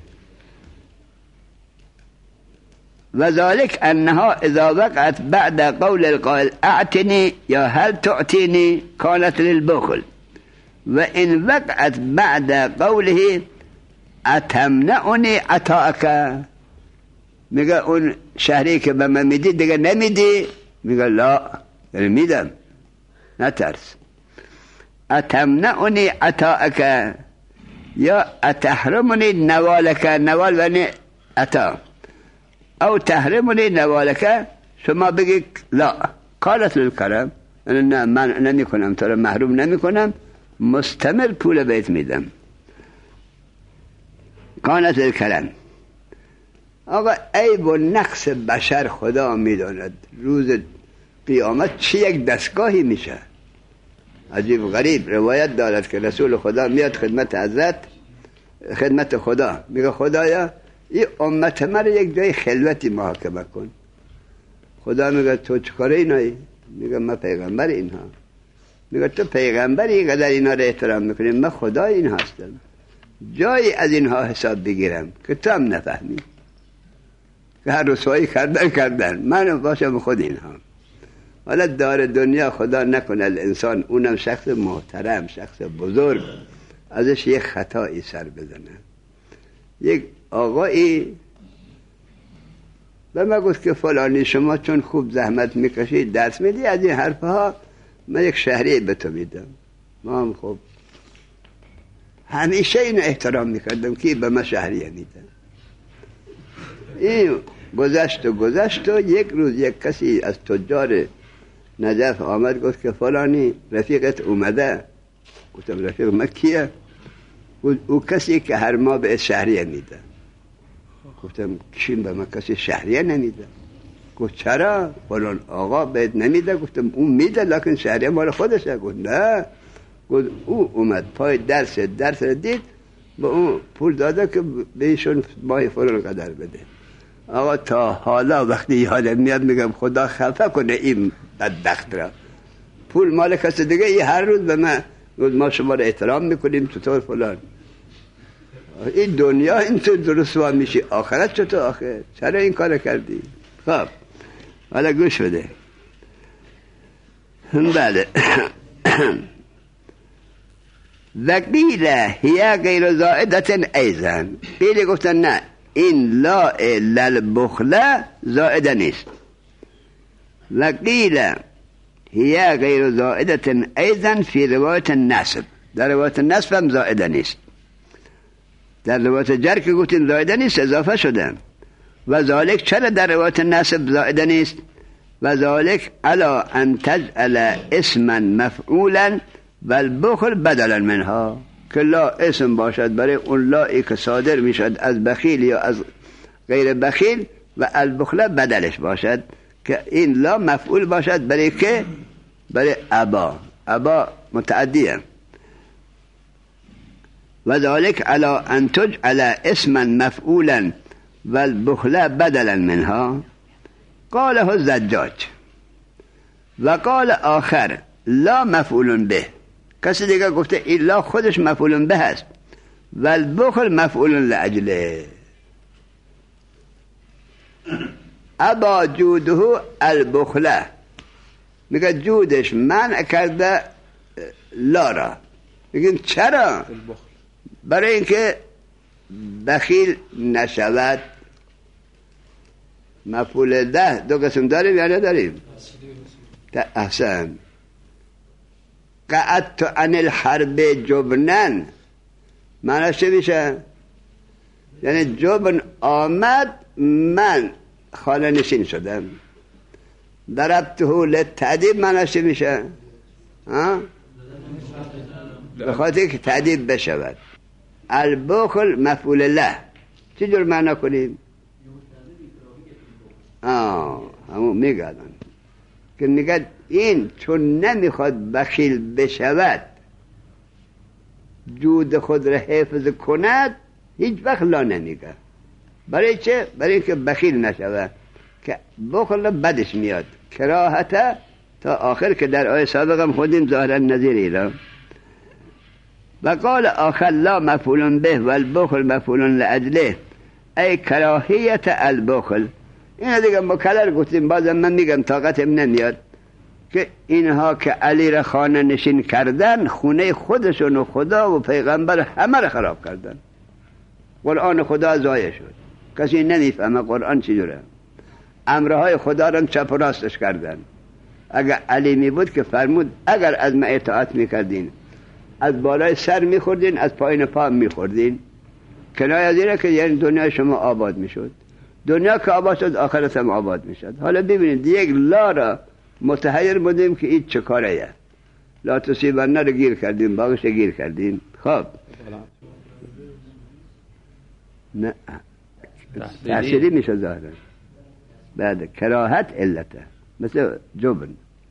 وذلك انها اذا وقعت بعد قول القائل اعتني یا هل تعتني كانت للبخل، وان وقعت بعد قوله اتمنعني عطاءك، میگه اون شهری که به من میدی دیگه نمیدی، میگه لا، یعنی میدم، نترس. اتمنعني عطاءك یا اتحرمني نوالك، نوال یعنی عطا، او تحرمني نوالك، شما بگی لا قالت للكرم، نه من نمی کنم، تو را محروم نمی کنم، مستمر پول بیت میدم. قالت للكرم. آقا عیب و نقص بشر خدا میداند. روز قیامت چه یک دستگاهی میشه. عجیب و غریب روایت دارد که رسول خدا میاد خدمت حضرت، خدمت خدا، میگه خدایا این امت من یک جای خلوتی محاکمه کن. خدا میگه تو چکاره اینایی؟ میگه من پیغمبر اینها. میگه تو پیغمبری قدر اینا رو احترام میکنی، من خدا این هستم، جایی از اینها حساب بگیرم که تو هم نفهمی که هر رسوایی کردن کردن، من باشم خود اینها. حالا دار دنیا خدا نکنه الانسان، اونم شخص محترم، شخص بزرگ، ازش یک خطایی سر بزنه. یک آقایی به من گفت که فلانی شما چون خوب زحمت میکشید درس میدی، از این حرفها من یک شهری به تو میدم. ما هم خوب همیشه اینو احترام میکردم که به من شهریه میدم. این گذشت و گذشت و یک روز یک کسی از تجار نجف آمد گفت که فلانی رفیقت اومده. گفتم رفیق من کیه؟ او کسی که هر ماه به شهریه میده. گفتم کشیم به من کسی شهریه نمیده؟ گفت چرا؟ فلان آقا بهت نمیده؟ گفتم اون میده لکن شهریه مال خودشه. گفت نه. گفت او اومد پای درس درس دید به اون پول داده که بهشون ماه فلان قدر بده. آقا تا حالا وقتی یادم میاد میگم خدا خفه کنه این بدبخت را، پول مال کسی دیگه ای هر روز به من گفت ما شما رو احترام میکنیم چطور فلان. این دنیا اینطور درست میشه، آخرت چطور آخر؟ چرا این کار کردی؟ خب حالا گوش بده. بله. وقیل هی غیر زائدت ایزن، قیل گفتن نه این لا للبخل زائده نیست. وقیل هی غیر زائدت ایزن فی روایت نسب، در روایت نسب هم زائده نیست. در روایت جر که گفتین زائده نیست اضافه شدن. و ذالک چرا در روایت نسب زائده نیست؟ و ذالک علا ان تجعل اسما مفعولا و البخل بدلا منها، که لا اسم باشد برای اون لایی که صادر میشد از بخیل یا از غیر بخیل، و البخل بدلش باشد که این لا مفعول باشد برای که برای ابا، ابا متعدیه. و ذالک علا ان تجعل اسما مفعولا و البخل بدلا منها. قاله الزجاج. و قال آخر لا مفعول به، کسی دیگه گفته این لا خودش مفعول به هست و البخل مفعول لاجله. ابا جوده البخله، میگه جودش منع کرده لا را. میگن چرا؟ برای اینکه بخیل نشود. مفعول ده دو قسم داریم یا نداریم؟ احسن. قعدت عن الحرب جبنن معنیش چه میشه؟ یعنی جبن آمد من خانه نشین شدم. ضربته للتعذیب معنیش چه میشه؟ به خاطر که تعذیب بشود. البخل مفعول له چه جور معنا کنیم؟ آه همون میگردن که میگه این چون نمیخواد بخیل بشود جود خود را حفظ کند هیچ وقت لا نمیگه. برای چه؟ برای اینکه بخیل نشود که بخل بدش میاد. کراهت تا آخر که در آیه سابق هم خودیم ظاهرا نظیری را. و قال آخر لا مفعول به و البخل مفعول لاجله ای کراهیت البخل. این دیگه مکرر گفتیم، بازم من میگم طاقتم نمیاد که اینها که علی را خانه نشین کردن خونه خودشون و خدا و پیغمبر همه را خراب کردن. قرآن خدا ضایع شد، کسی نمیفهمه قرآن چی جوره. امرهای خدا را چپ و راستش کردن. اگر علی می بود که فرمود اگر از من اطاعت میکردین از بالای سر میخوردین از پایین پا میخوردین، کنایه از اینه که یعنی دنیا شما آباد میشد. دنیا که آباد شد آخرت هم آباد میشد. حالا ببینید یک لا را متحیر بودیم که این چه کاره ایه. لا تصیبن رو گیر کردیم، باقیش گیر کردیم. خب نه تحصیلی میشه ظاهرا. بعد کراهت علته مثل جبن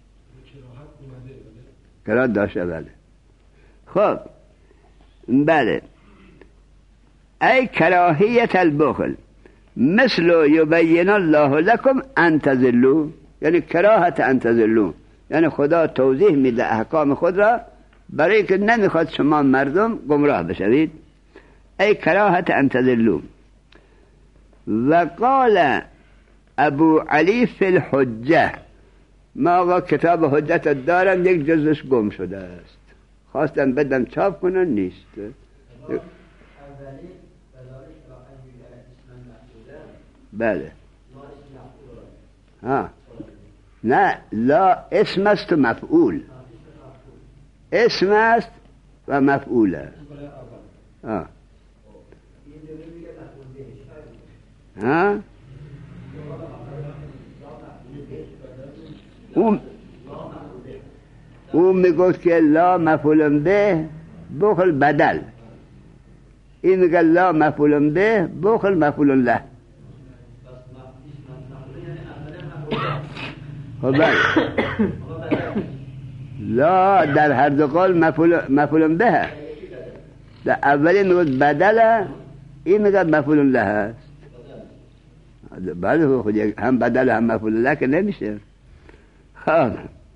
کراهت داشته. بله خب بله ای کراهیت البخل مثل یبین الله لکم ان تضلوا، یعنی کراهت ان تضلوا، یعنی خدا توضیح میده احکام خود را برای که نمیخواد شما مردم گمراه بشوید. ای کراهت ان تضلوا. و قال ابو علی فی الحجه، ما آقا کتاب حجت دارم یک جزش گم شده است، خواستم بدم چاپ کنن نیست. بله ها نه لا اسم است و مفعول. اسم است و مفعول است. ها ها اون اون میگوید که لا مفعول به بخل بدل، این میگه لا مفعول به بخل مفعول له. خب لا در هر دو قول مفعول به. در اولی میگوید بدل، این میگه مفعول له است. بله خود هم بدل هم مفعول له که نمیشه. خب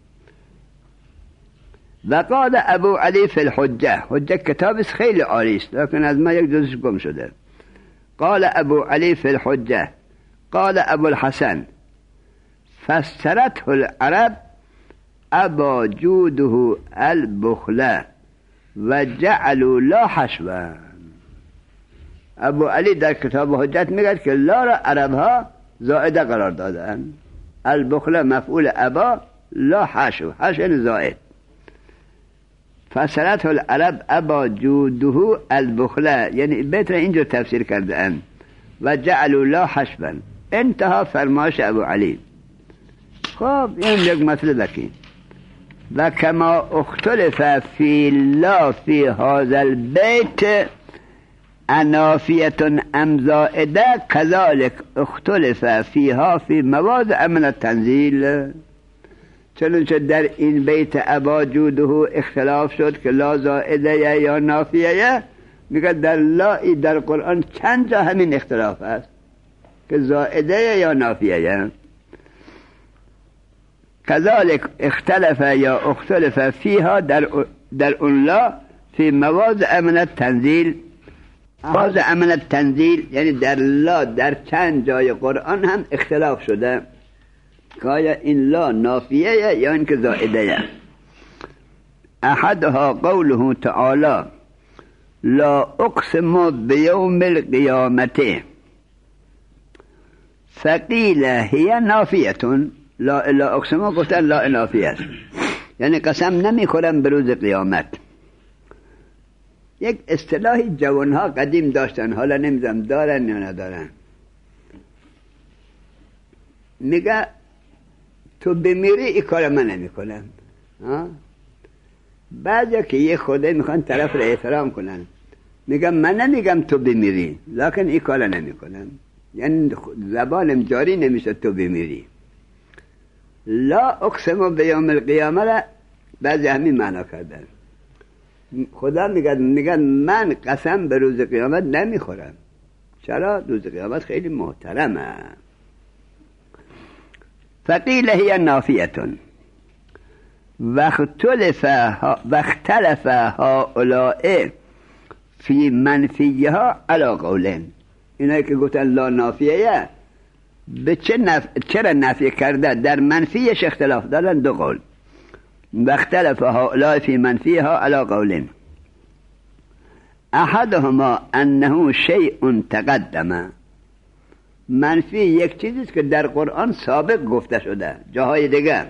و قال ابو علی فی الحجه، حجه کتابش خیلی عالی است لیکن از ما یک جزش گم شده. قال ابو علی فی الحجه قال ابو الحسن فسرته العرب ابا جوده البخله و جعلوا لا حشوا. ابو علی در کتاب حجت میگه که لا را عرب ها زائده قرار دادن. البخله مفعول ابا، لا حشو، حشو یعنی زائد. فسرته العرب ابا جوده البخله، یعنی بهتر اینجور تفسیر کرده و جعلوا لا حشوا. انتها فرمایش ابو علی. خب این یک مطلب دکی. و کما اختلف فی لا فی هذا البیت انافیت ام زائده کذالک اختلف فیها فی مواضع من التنزیل. چنانچه در این بیت ابا جوده اختلاف شد که لا زائده یا نافیه، میگه در لا در قرآن چند جا همین اختلاف است که زائده یا نافیه. کذالک اختلف یا اختلف فیها در در اون لا فی مواضع من التنزیل. مواضع من التنزیل یعنی در لا در چند جای قرآن هم اختلاف شده که آیا این لا نافیه یا اینکه زائده. احدها قوله تعالی لا اقسم بیوم القیامت فقیل هی نافیتون. لا الا اقسم گفتن لا نافیه است، یعنی قسم نمی خورم به روز قیامت. یک اصطلاحی جوانها قدیم داشتن، حالا نمیدونم دارن یا ندارن. میگه تو بمیری این کار من نمی کنم. بعضی که یه خوده میخوان طرف رو احترام کنن، میگم من نمیگم تو بمیری لکن این کار نمی کنم، یعنی زبانم جاری نمیشه تو بمیری. لا اقسم بیوم القیامه را بعضی همین معنا کردن. خدا میگه میگه من قسم به روز قیامت نمیخورم. چرا؟ روز قیامت خیلی محترمه. فقیل هی نافیتون واختلف واختلف هؤلاء فی منفیها علی قولین. اینایی که گفتن لا نافیه به چه نف... چرا نفی کرده؟ در منفیش اختلاف دارن، دو قول. واختلف هؤلاء فی منفیها علی قولین. احدهما انه شیء تقدم. منفی یک چیزی است که در قرآن سابق گفته شده جاهای دیگر.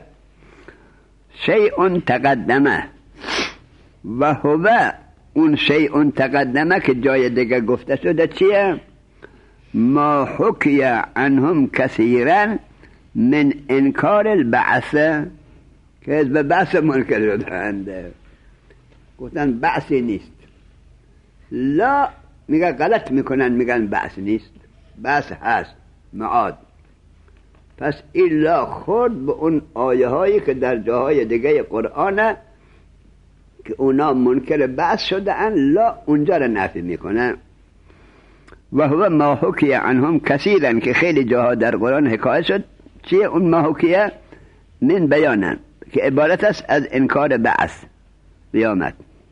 شیء تقدمه و هو اون شیء تقدمه که جای دیگر گفته شده چیه؟ ما حکی عنهم کثیرا من انکار البعث، که از به بحث منکر شدند، گفتن بحثی نیست. لا میگه غلط میکنن، میگن بحث نیست، بحث هست، معاد. پس ایلا خود به اون آیه هایی که در جاهای دیگه قرآنه که اونا منکر بحث شده ان، لا اونجا را نفی میکنن. و هو ما حکی عنهم کثیرا، که خیلی جاها در قرآن حکایت شد. چیه اون ما حکیه؟ من بیانن، که عبارت است از انکار بعث قیامت.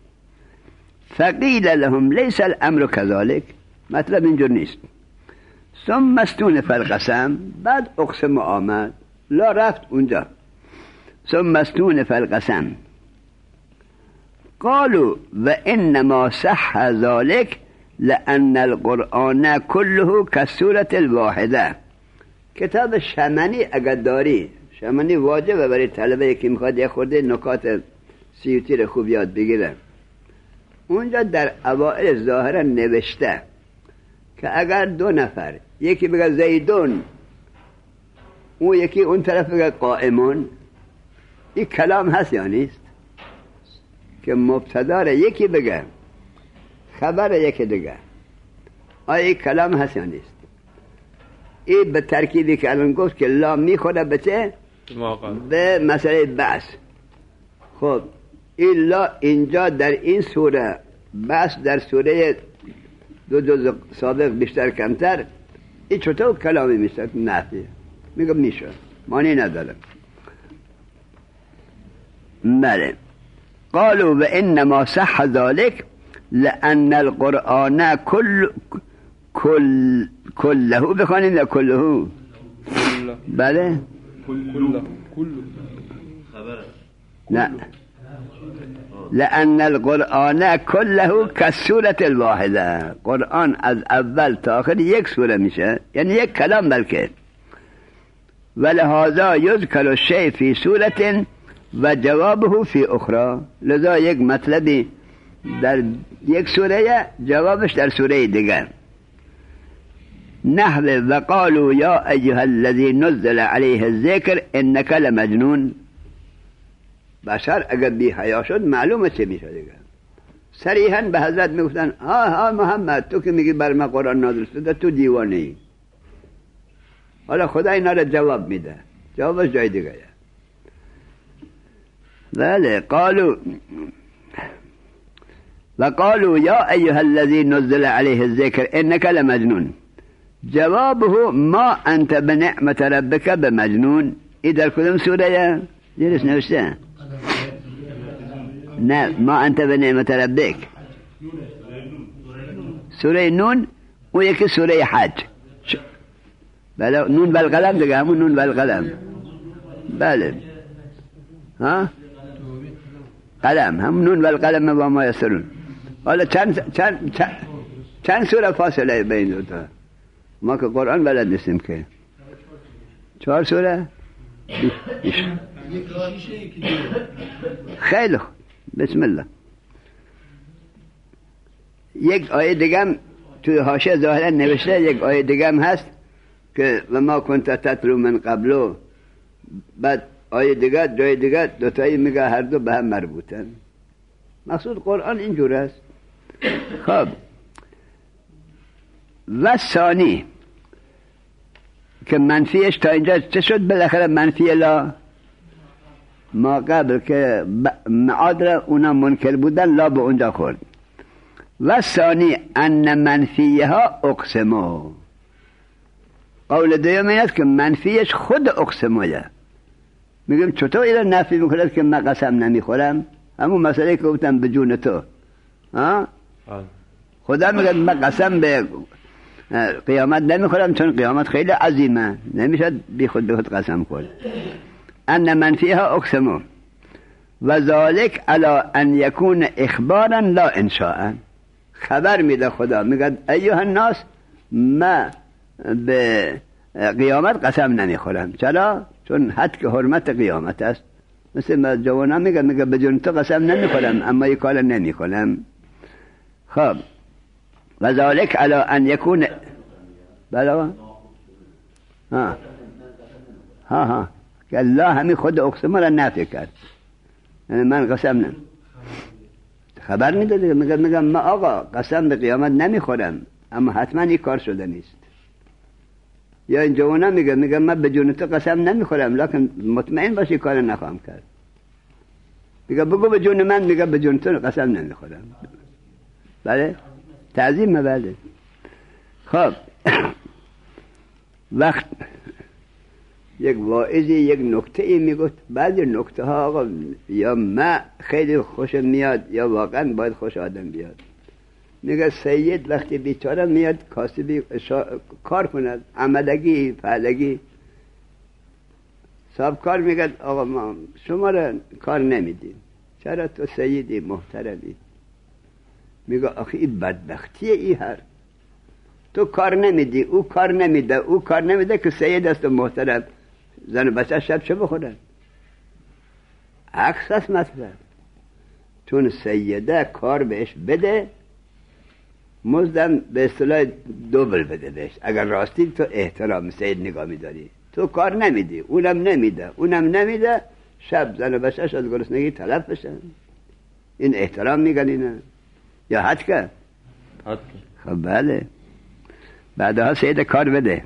فقیل لهم لیس الامر كذلك، مطلب اینجور نیست. ثم استونف القسم، بعد اقسم آمد، لا رفت اونجا. ثم استونف القسم قالوا و انما صح ذلك لأن القرآن كله كالسورة الواحدة. کتاب شمنی اگر داری، شمنی واجبه برای طلبه که میخواد یه خورده نکات سیوطی رو خوب یاد بگیره. اونجا در اوائل ظاهرا نوشته که اگر دو نفر، یکی بگه زیدون، اون یکی اون طرف بگه قائمون، این کلام هست یا نیست؟ که مبتدا یکی بگه، خبر یکی دیگه، آیا این کلام هست یا نیست؟ این به ترکیبی که الان گفت که لا میخوره به چه؟ به مسئله بحث. خب این لا اینجا در این سوره، بحث در سوره دو جز سابق بیشتر کمتر، این چطور کلامی میشه؟ نفی. میگم میشه، معنی نداره. بله. قالوا و انما صح ذلك لأن القرآن كل كل كله بخوانیم یا كله؟ بله كله كله نه، لأن القرآن كله كالسورة الواحدة. قرآن از اول تا آخر یک سوره میشه، یعنی یک کلام بلکه. ولهذا يذكر الشيء في سورة و جوابه في اخرى. لذا یک مطلبی در یک سوره، جوابش در سوره دیگر. نحو و قالوا یا ایها الذی نزل علیه الذکر انک لمجنون. بشر اگر بی حیا شد معلومه چه میشه دیگه. صریحا به حضرت میگفتن ها ها محمد، تو که میگی بر ما قرآن نازل شده تو دیوانه ای. حالا خدا اینا را جواب میده، جوابش جای دیگه. بله. قالوا و قالوا یا ایها الذی نزل علیه الذکر انک لمجنون. جوابه ما انت بنعمت ربک بمجنون. این در کدام سوره جلس نوشته؟ نه، ما انت بنعمت ربک سوره نون، و یکی سوره حج. بله، نون بالقلم دیگه، همون نون بالقلم. بله ها، قلم، هم نون بالقلم و ما یسرون. حالا چند چند چند, چند سوره فاصله بین دو تا؟ ما که قرآن بلد نیستیم که. چهار سوره؟ خیلی خوب، بسم الله. یک آیه دیگه هم توی حاشیه ظاهرا نوشته، یک آیه دیگه هم هست که و ما کنت تتلو من قبلو، بعد آیه دیگه جای دیگه دوتایی میگه هر دو به هم مربوطن. مقصود قرآن اینجور است. خب و ثانی که منفیش تا اینجا چه شد؟ بالاخره منفی لا ما قبل که معاد را اونا منکر بودن لا به اونجا خورد. و ثانی ان منفیه ها اقسمو، قول دوم این است که منفیش خود اقسموه. میگم چطور اینا نفی میکنه که من قسم نمیخورم؟ همون مسئله که گفتم به جون تو ها؟ خدا میگه من قسم به قیامت نمیخورم چون قیامت خیلی عظیمه، نمیشد بی خود به خود قسم خورد. ان منفیها اقسمو و ذالک علی ان یکون اخبارا لا انشاء. خبر میده خدا، میگه ایها الناس ما به قیامت قسم نمیخورم. چرا؟ چون حد که حرمت قیامت است. مثل ما جوانا میگه میگه به جون تو قسم نمیخورم اما یک کار نمیکنم. خب و ذالک علی ان یکون بلا ها ها ها که الله همی خود اقسم را نفی کرد، یعنی من قسم نم خبر میده دیگه. میگه میگم ما آقا قسم به قیامت نمیخورم اما حتما این کار شده نیست. یا این جوانا میگه میگه من به جون تو قسم نمیخورم لکن مطمئن باشی کار نخواهم کرد. میگه بگو به جون من، میگه به جون تو قسم نمیخورم. بله تعظیم بله. خب وقت یک واعظی یک نکته ای میگفت، بعضی نکته ها آقا یا ما خیلی خوش میاد یا واقعا باید خوش آدم بیاد. میگه سید وقتی بیچاره میاد کاسبی شا... کار کند، عملگی فعلگی، صاحب کار میگه آقا ما شما را کار نمیدیم، چرا تو سیدی محترمی؟ میگه آخه این بدبختیه ای هر تو کار نمیدی او کار نمیده او کار نمیده که سید است و محترم، زن و بچه شب چه بخورن؟ عکس است مثلا، چون سیده کار بهش بده مزدم به اصطلاح دوبل بده بهش. اگر راستی تو احترام سید نگاه میداری، تو کار نمیدی اونم نمیده اونم نمیده، شب زن و بچه‌اش از گرسنگی تلف بشن. این احترام میگن اینه یا حد که؟ حد که. خب بله بعدها سید کار بده.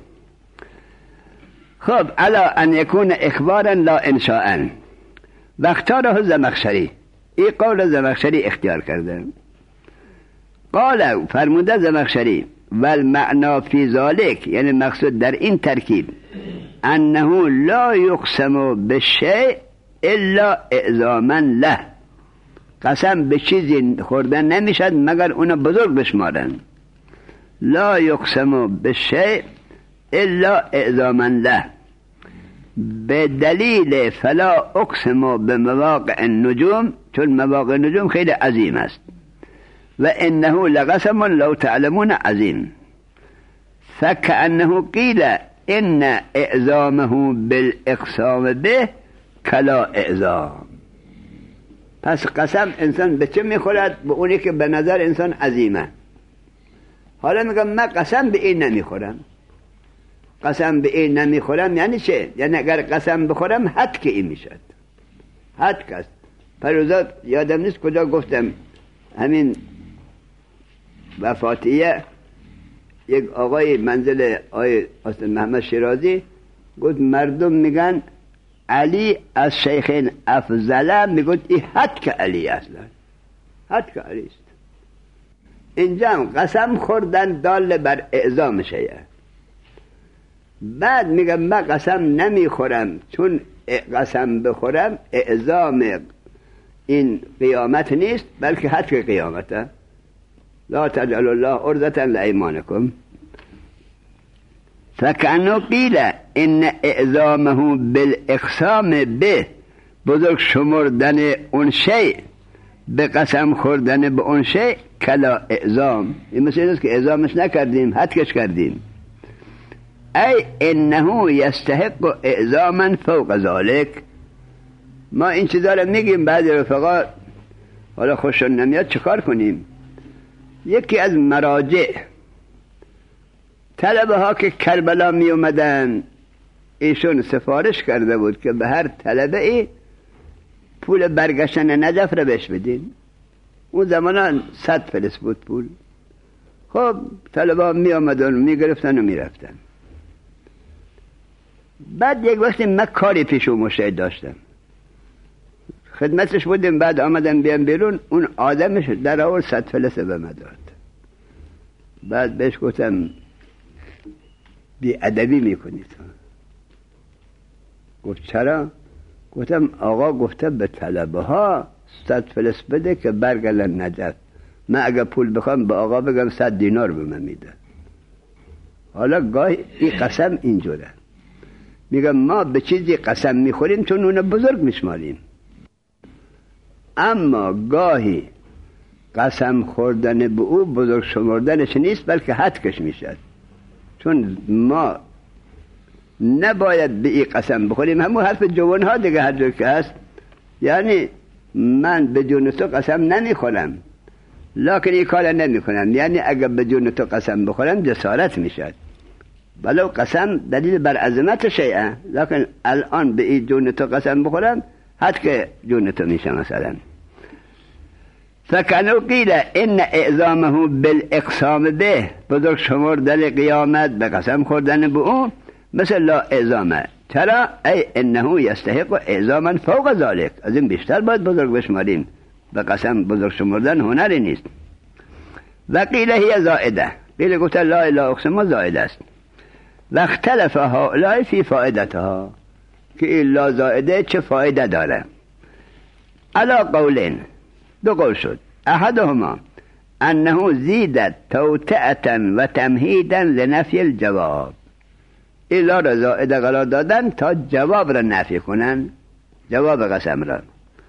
خب الا ان یکون اخبارا لا انشاء و اختاره زمخشری. این قول زمخشری اختیار کرده. قال فرموده زمخشری والمعنا فی ذالک، یعنی مقصود در این ترکیب انه لا یقسم بالشیء الا اعظاما له، قسم به چیزی خوردن نمیشد مگر اونو بزرگ بشمارن. لا یقسم بالشیء الا اعظاما له به دلیل فلا اقسم بمواقع النجوم، چون مواقع النجوم خیلی عظیم است. و انه لقسم لو تعلمون عظیم. فكأنه قیل ان اعظامه بالاقسام به کلا اعظام. پس قسم انسان به چه میخورد؟ به اونی که به نظر انسان عظیمه. حالا میگم من قسم به این نمیخورم. قسم به این نمیخورم یعنی چه؟ یعنی اگر قسم بخورم حد که این میشد. حد کست پروزا یادم نیست کجا گفتم، همین وفاتیه یک آقای منزل آقای حسن محمد شیرازی گفت مردم میگن علی از شیخین افضله، میگفت این حد که علی اصلا حد که علی است. اینجا قسم خوردن دال بر اعظام شیعه. بعد میگم من قسم نمیخورم چون قسم بخورم اعظام این قیامت نیست بلکه حد که قیامته. لا تجعل الله عرضة لأيمانكم. فكأنه قيل ان اعظامه بالاقسام به، بزرگ شمردن اون شیء به قسم خوردن به اون شیء کلا اعظام. این مثل است که اعظامش نکردیم حدکش کردیم. ای انه یستحق اعظاما فوق ذلك. ما این چیزا رو میگیم بعضی رفقا حالا خوششون نمیاد چیکار کنیم؟ یکی از مراجع طلبه ها که کربلا می اومدن ایشون سفارش کرده بود که به هر طلبه ای پول برگشتن نجف رو بهش بدین. اون زمان صد فلس بود پول. خب طلبه ها می آمدن می گرفتن و می رفتن. بعد یک وقتی من کاری پیش و مشاهد داشتم، خدمتش بودیم، بعد آمدن بیان بیرون، اون آدمش در آورد صد فلس به من داد. بعد بهش گفتم بی ادبی میکنید. گفت چرا؟ گفتم آقا گفته به طلبه ها صد فلس بده که برگردن نجف. من اگه پول بخوام به آقا بگم صد دینار به من میده. حالا گاهی این قسم اینجوره، میگم ما به چیزی قسم میخوریم چون اون بزرگ میشماریم، اما گاهی قسم خوردن به او بزرگ شمردنش نیست بلکه حدکش میشد. چون ما نباید به این قسم بخوریم. همون حرف جوان ها دیگه هر جور که هست، یعنی من به جون تو قسم نمیخورم لکن این کار نمی کنم، یعنی اگر به جون تو قسم بخورم جسارت میشد. ولو قسم دلیل بر عظمت شیئه، لکن الان به این جون تو قسم بخورم حد که جون تو میشه. مثلا فکنو قیل ان اعظامه بالاقسام به، بزرگ شمردن قیامت به قسم خوردن به اون مثل لا اعظامه. چرا؟ ای انه یستحق اعظاما فوق ذلك، از این بیشتر باید بزرگ بشماریم. به قسم بزرگ شمردن هنری نیست. و قیل هی زائده، قیل گفت لا اله اقسم زائده است. و اختلف هؤلاء فی فائدتها، که این لا زائده چه فایده داره. علا قولین، دو قول شد. احدهما انه زیدت توطئة و تمهیدا لنفی الجواب، این لا را زائده قرار دادن تا جواب را نفی کنن، جواب قسم را.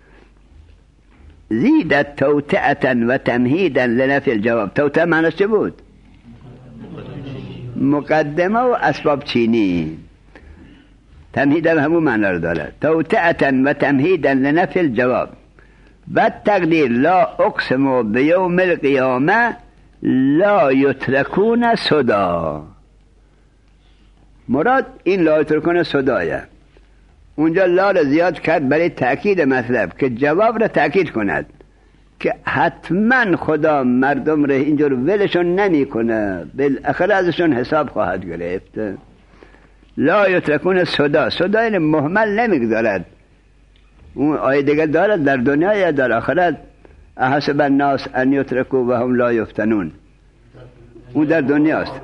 زیدت توطئة و تمهیدا لنفی الجواب. توطئه معنیش چه بود؟ مقدمه و اسباب چینی. تمهیدا همون معنی رو داره. توطئة و تمهیدا لنفی الجواب. و تقدیر لا اقسم بیوم القیامه لا یترکون صدا. مراد این لا یترکون صدایه. اونجا لا را زیاد کرد برای تأکید مطلب که جواب را تأکید کند که حتما خدا مردم را اینجور ولشون نمی کنه، بالاخره ازشون حساب خواهد گرفت. لا یترکون صدا، صدا این مهمل نمیگذارد. اون آیه دیگه دارد در دنیا یا در آخرت، احسب الناس ان یترکوا و هم لا یفتنون. اون در دنیاست.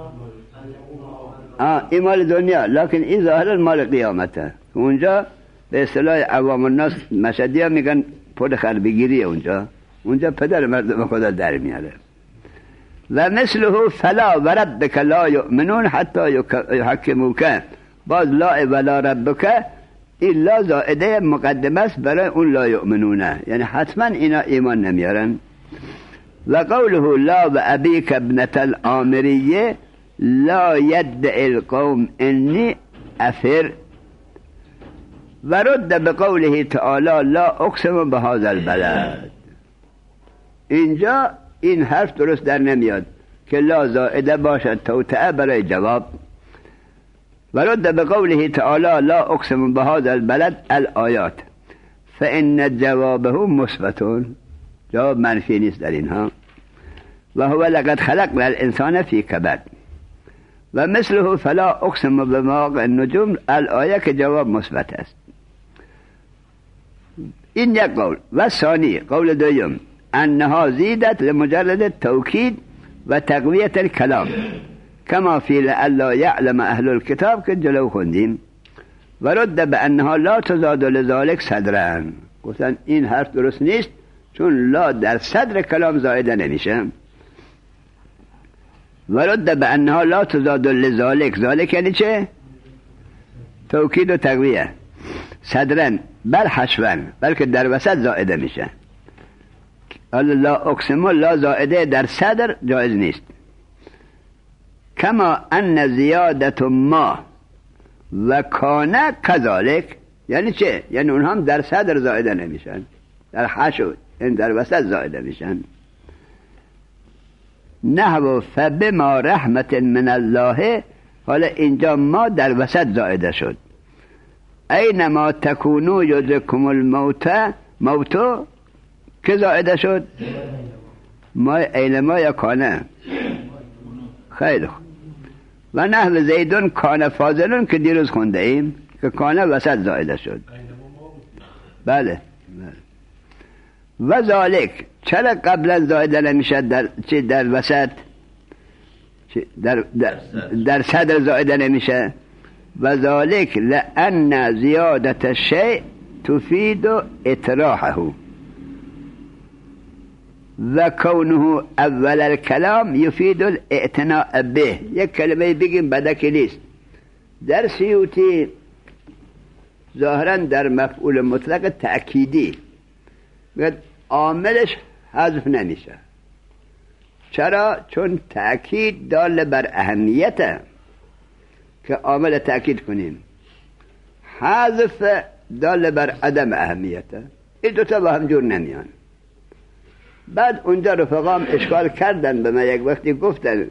آه این مال دنیا، لکن این ظاهر مال قیامته. اونجا به اصطلاح عوام الناس مشهدی ها میگن پول خربگیری. اونجا اونجا پدر مردم خدا در میاره. و مثله فلا و ربک لا یؤمنون حتی یحکموک، باز لا ولا ربک این لا زائده مقدمه است برای اون لا یؤمنونه، یعنی حتما اینا ایمان نمیارن. و قوله لا و ابیک ابنة العامریه لا یدعی القوم انی افر. و رد بقوله تعالی لا اقسم بهذا البلد. اینجا این حرف درست در نمیاد که لا زائده باشد توطئه برای جواب. و رد بقوله تعالی لا اقسم بهذا البلد الآیات فان جوابه مثبت، جواب منفی نیست در اینها. و هو لقد خلقنا الانسان فی کبد. و مثله فلا اقسم بمواقع النجوم الآیه که جواب مثبت است. این یک قول. و ثانی قول دوم انها زیدت لمجرد توکید و تقویت الکلام کما فی لئلا یعلم اهل الکتاب که جلو خوندیم. و رد به انها لا تزاد لذالک صدرن، گفتن این حرف درست نیست چون لا در صدر کلام زائده نمیشه. و رد به انها لا تزاد لذالک، ذالک یعنی چه؟ توکید و تقویه. صدرن بل حشون، بلکه در وسط زائده میشه. لا اقسم لا زائده در صدر جایز نیست. کما ان زیادت ما و کانه کذالک، یعنی چه؟ یعنی اونها هم در صدر زائده نمیشن، در حشو یعنی در وسط زائده میشن. نحو فبما رحمت من الله، حالا اینجا ما در وسط زائده شد. اینما تکونو یدرککم الموت، موتو که زائده شد؟ ما اینما یا کانه؟ خیلی خوب. و نحو زیدون کانه فاضلون که دیروز خونده ایم که کانه وسط زائده شد. بله, بله. و ذالک چرا قبلا زائده نمیشه در چی در وسط در در, در صدر زائده نمیشه؟ و ذالک لأن زیادت الشیء تفید اطراحه و کونه اول الکلام یفید الاعتناء به. یک کلمه بگیم بدکی نیست. در سیوطی ظاهرا در مفعول مطلق تأکیدی عاملش حذف نمیشه. چرا؟ چون تأکید دال بر اهمیته که عامل تأکید کنیم، حذف دال بر عدم اهمیته. این دوتا با هم جور نمیان. بعد اونجا رفقام اشکال کردن به من، یک وقتی گفتن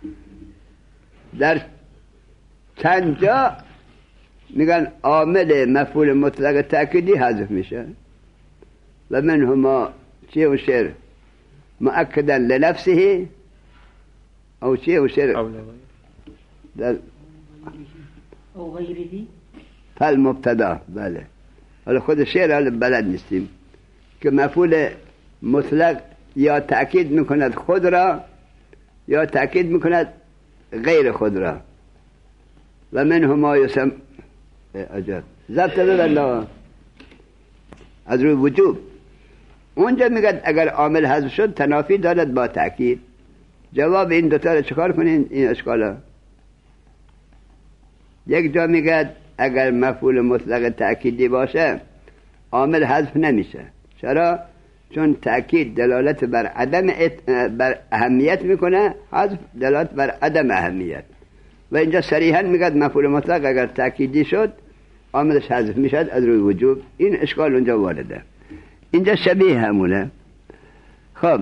در چند جا میگن عامل مفعول مطلق تأکیدی حذف میشه و من هما چیه و شعر مؤکدا لنفسه او چیه و شعر در او غیره فالمبتدا. بله، حالا خود شعر حالا بلد نیستیم که مفعول مطلق یا تأکید میکند خود را یا تأکید میکند غیر خود را. و من هما یسم عجب ضبط الله از روی وجوب. اونجا میگه اگر عامل حذف شد تنافی دارد با تأکید. جواب این دوتا رو چکار کنین این اشکالا؟ یک جا میگه اگر مفعول مطلق تأکیدی باشه عامل حذف نمیشه. چرا؟ چون تأکید دلالت بر عدم بر اهمیت میکنه، حذف دلالت بر عدم اهمیت. و اینجا صریحا میگه مفعول مطلق اگر تأکیدی شد عاملش حذف میشد از روی وجوب. این اشکال اونجا وارده. اینجا شبیه همونه. خب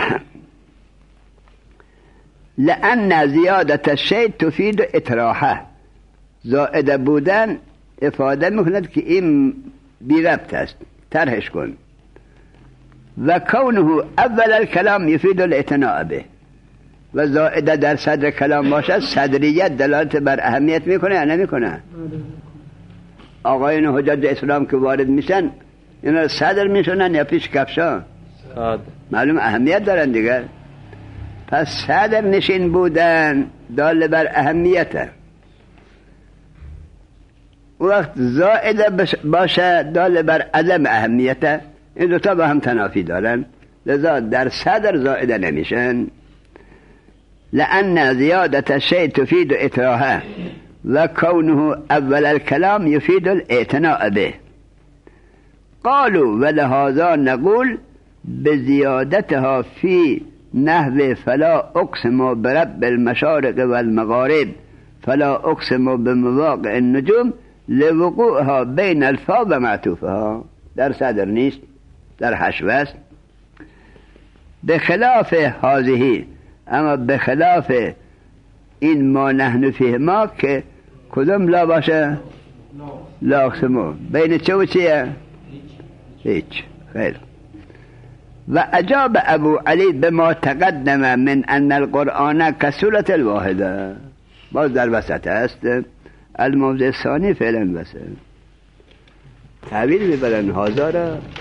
لأن زیادت الشیء تفید اطراحه، زائده بودن افاده میکند که این بی ربط است، طرحش کن. و کونه اول الکلام یفید الاعتناء به، و زائده در صدر کلام باشد صدریت دلالت بر اهمیت میکنه یا نمیکنه؟ آقایون حجاج اسلام که وارد میشن اینا صدر میشونن یا پیش کفشا؟ صدر. معلوم اهمیت دارن دیگر. پس صدر نشین بودن دال بر اهمیته. وقت زائده باشه دال بر عدم اهمیته. این دوتا با هم تنافی دارن، لذا در صدر زائده نمیشن. لأن زیادت الشیء تفید اطراحه و کونه اول الکلام یفید الاعتناء به. قالوا ولهذا نقول بزيادتها في نحو فلا أقسم برب المشارق والمغارب فلا أقسم بمواقع النجوم لوقوعها بين الفاء و معطوفها. در صدر نیست، در حشو است. بخلاف هذه، اما بخلاف این ما نحن فیه ما که کدام لا باشه؟ لا اقسمو. بین چه و چیه؟ هیچ. خیر. و اجاب ابو علی بما تقدم من ان القرآن كسورة الواحده، باز در وسط است. الموضع الثانی فعلا وسط تعبیر میبرن هازا را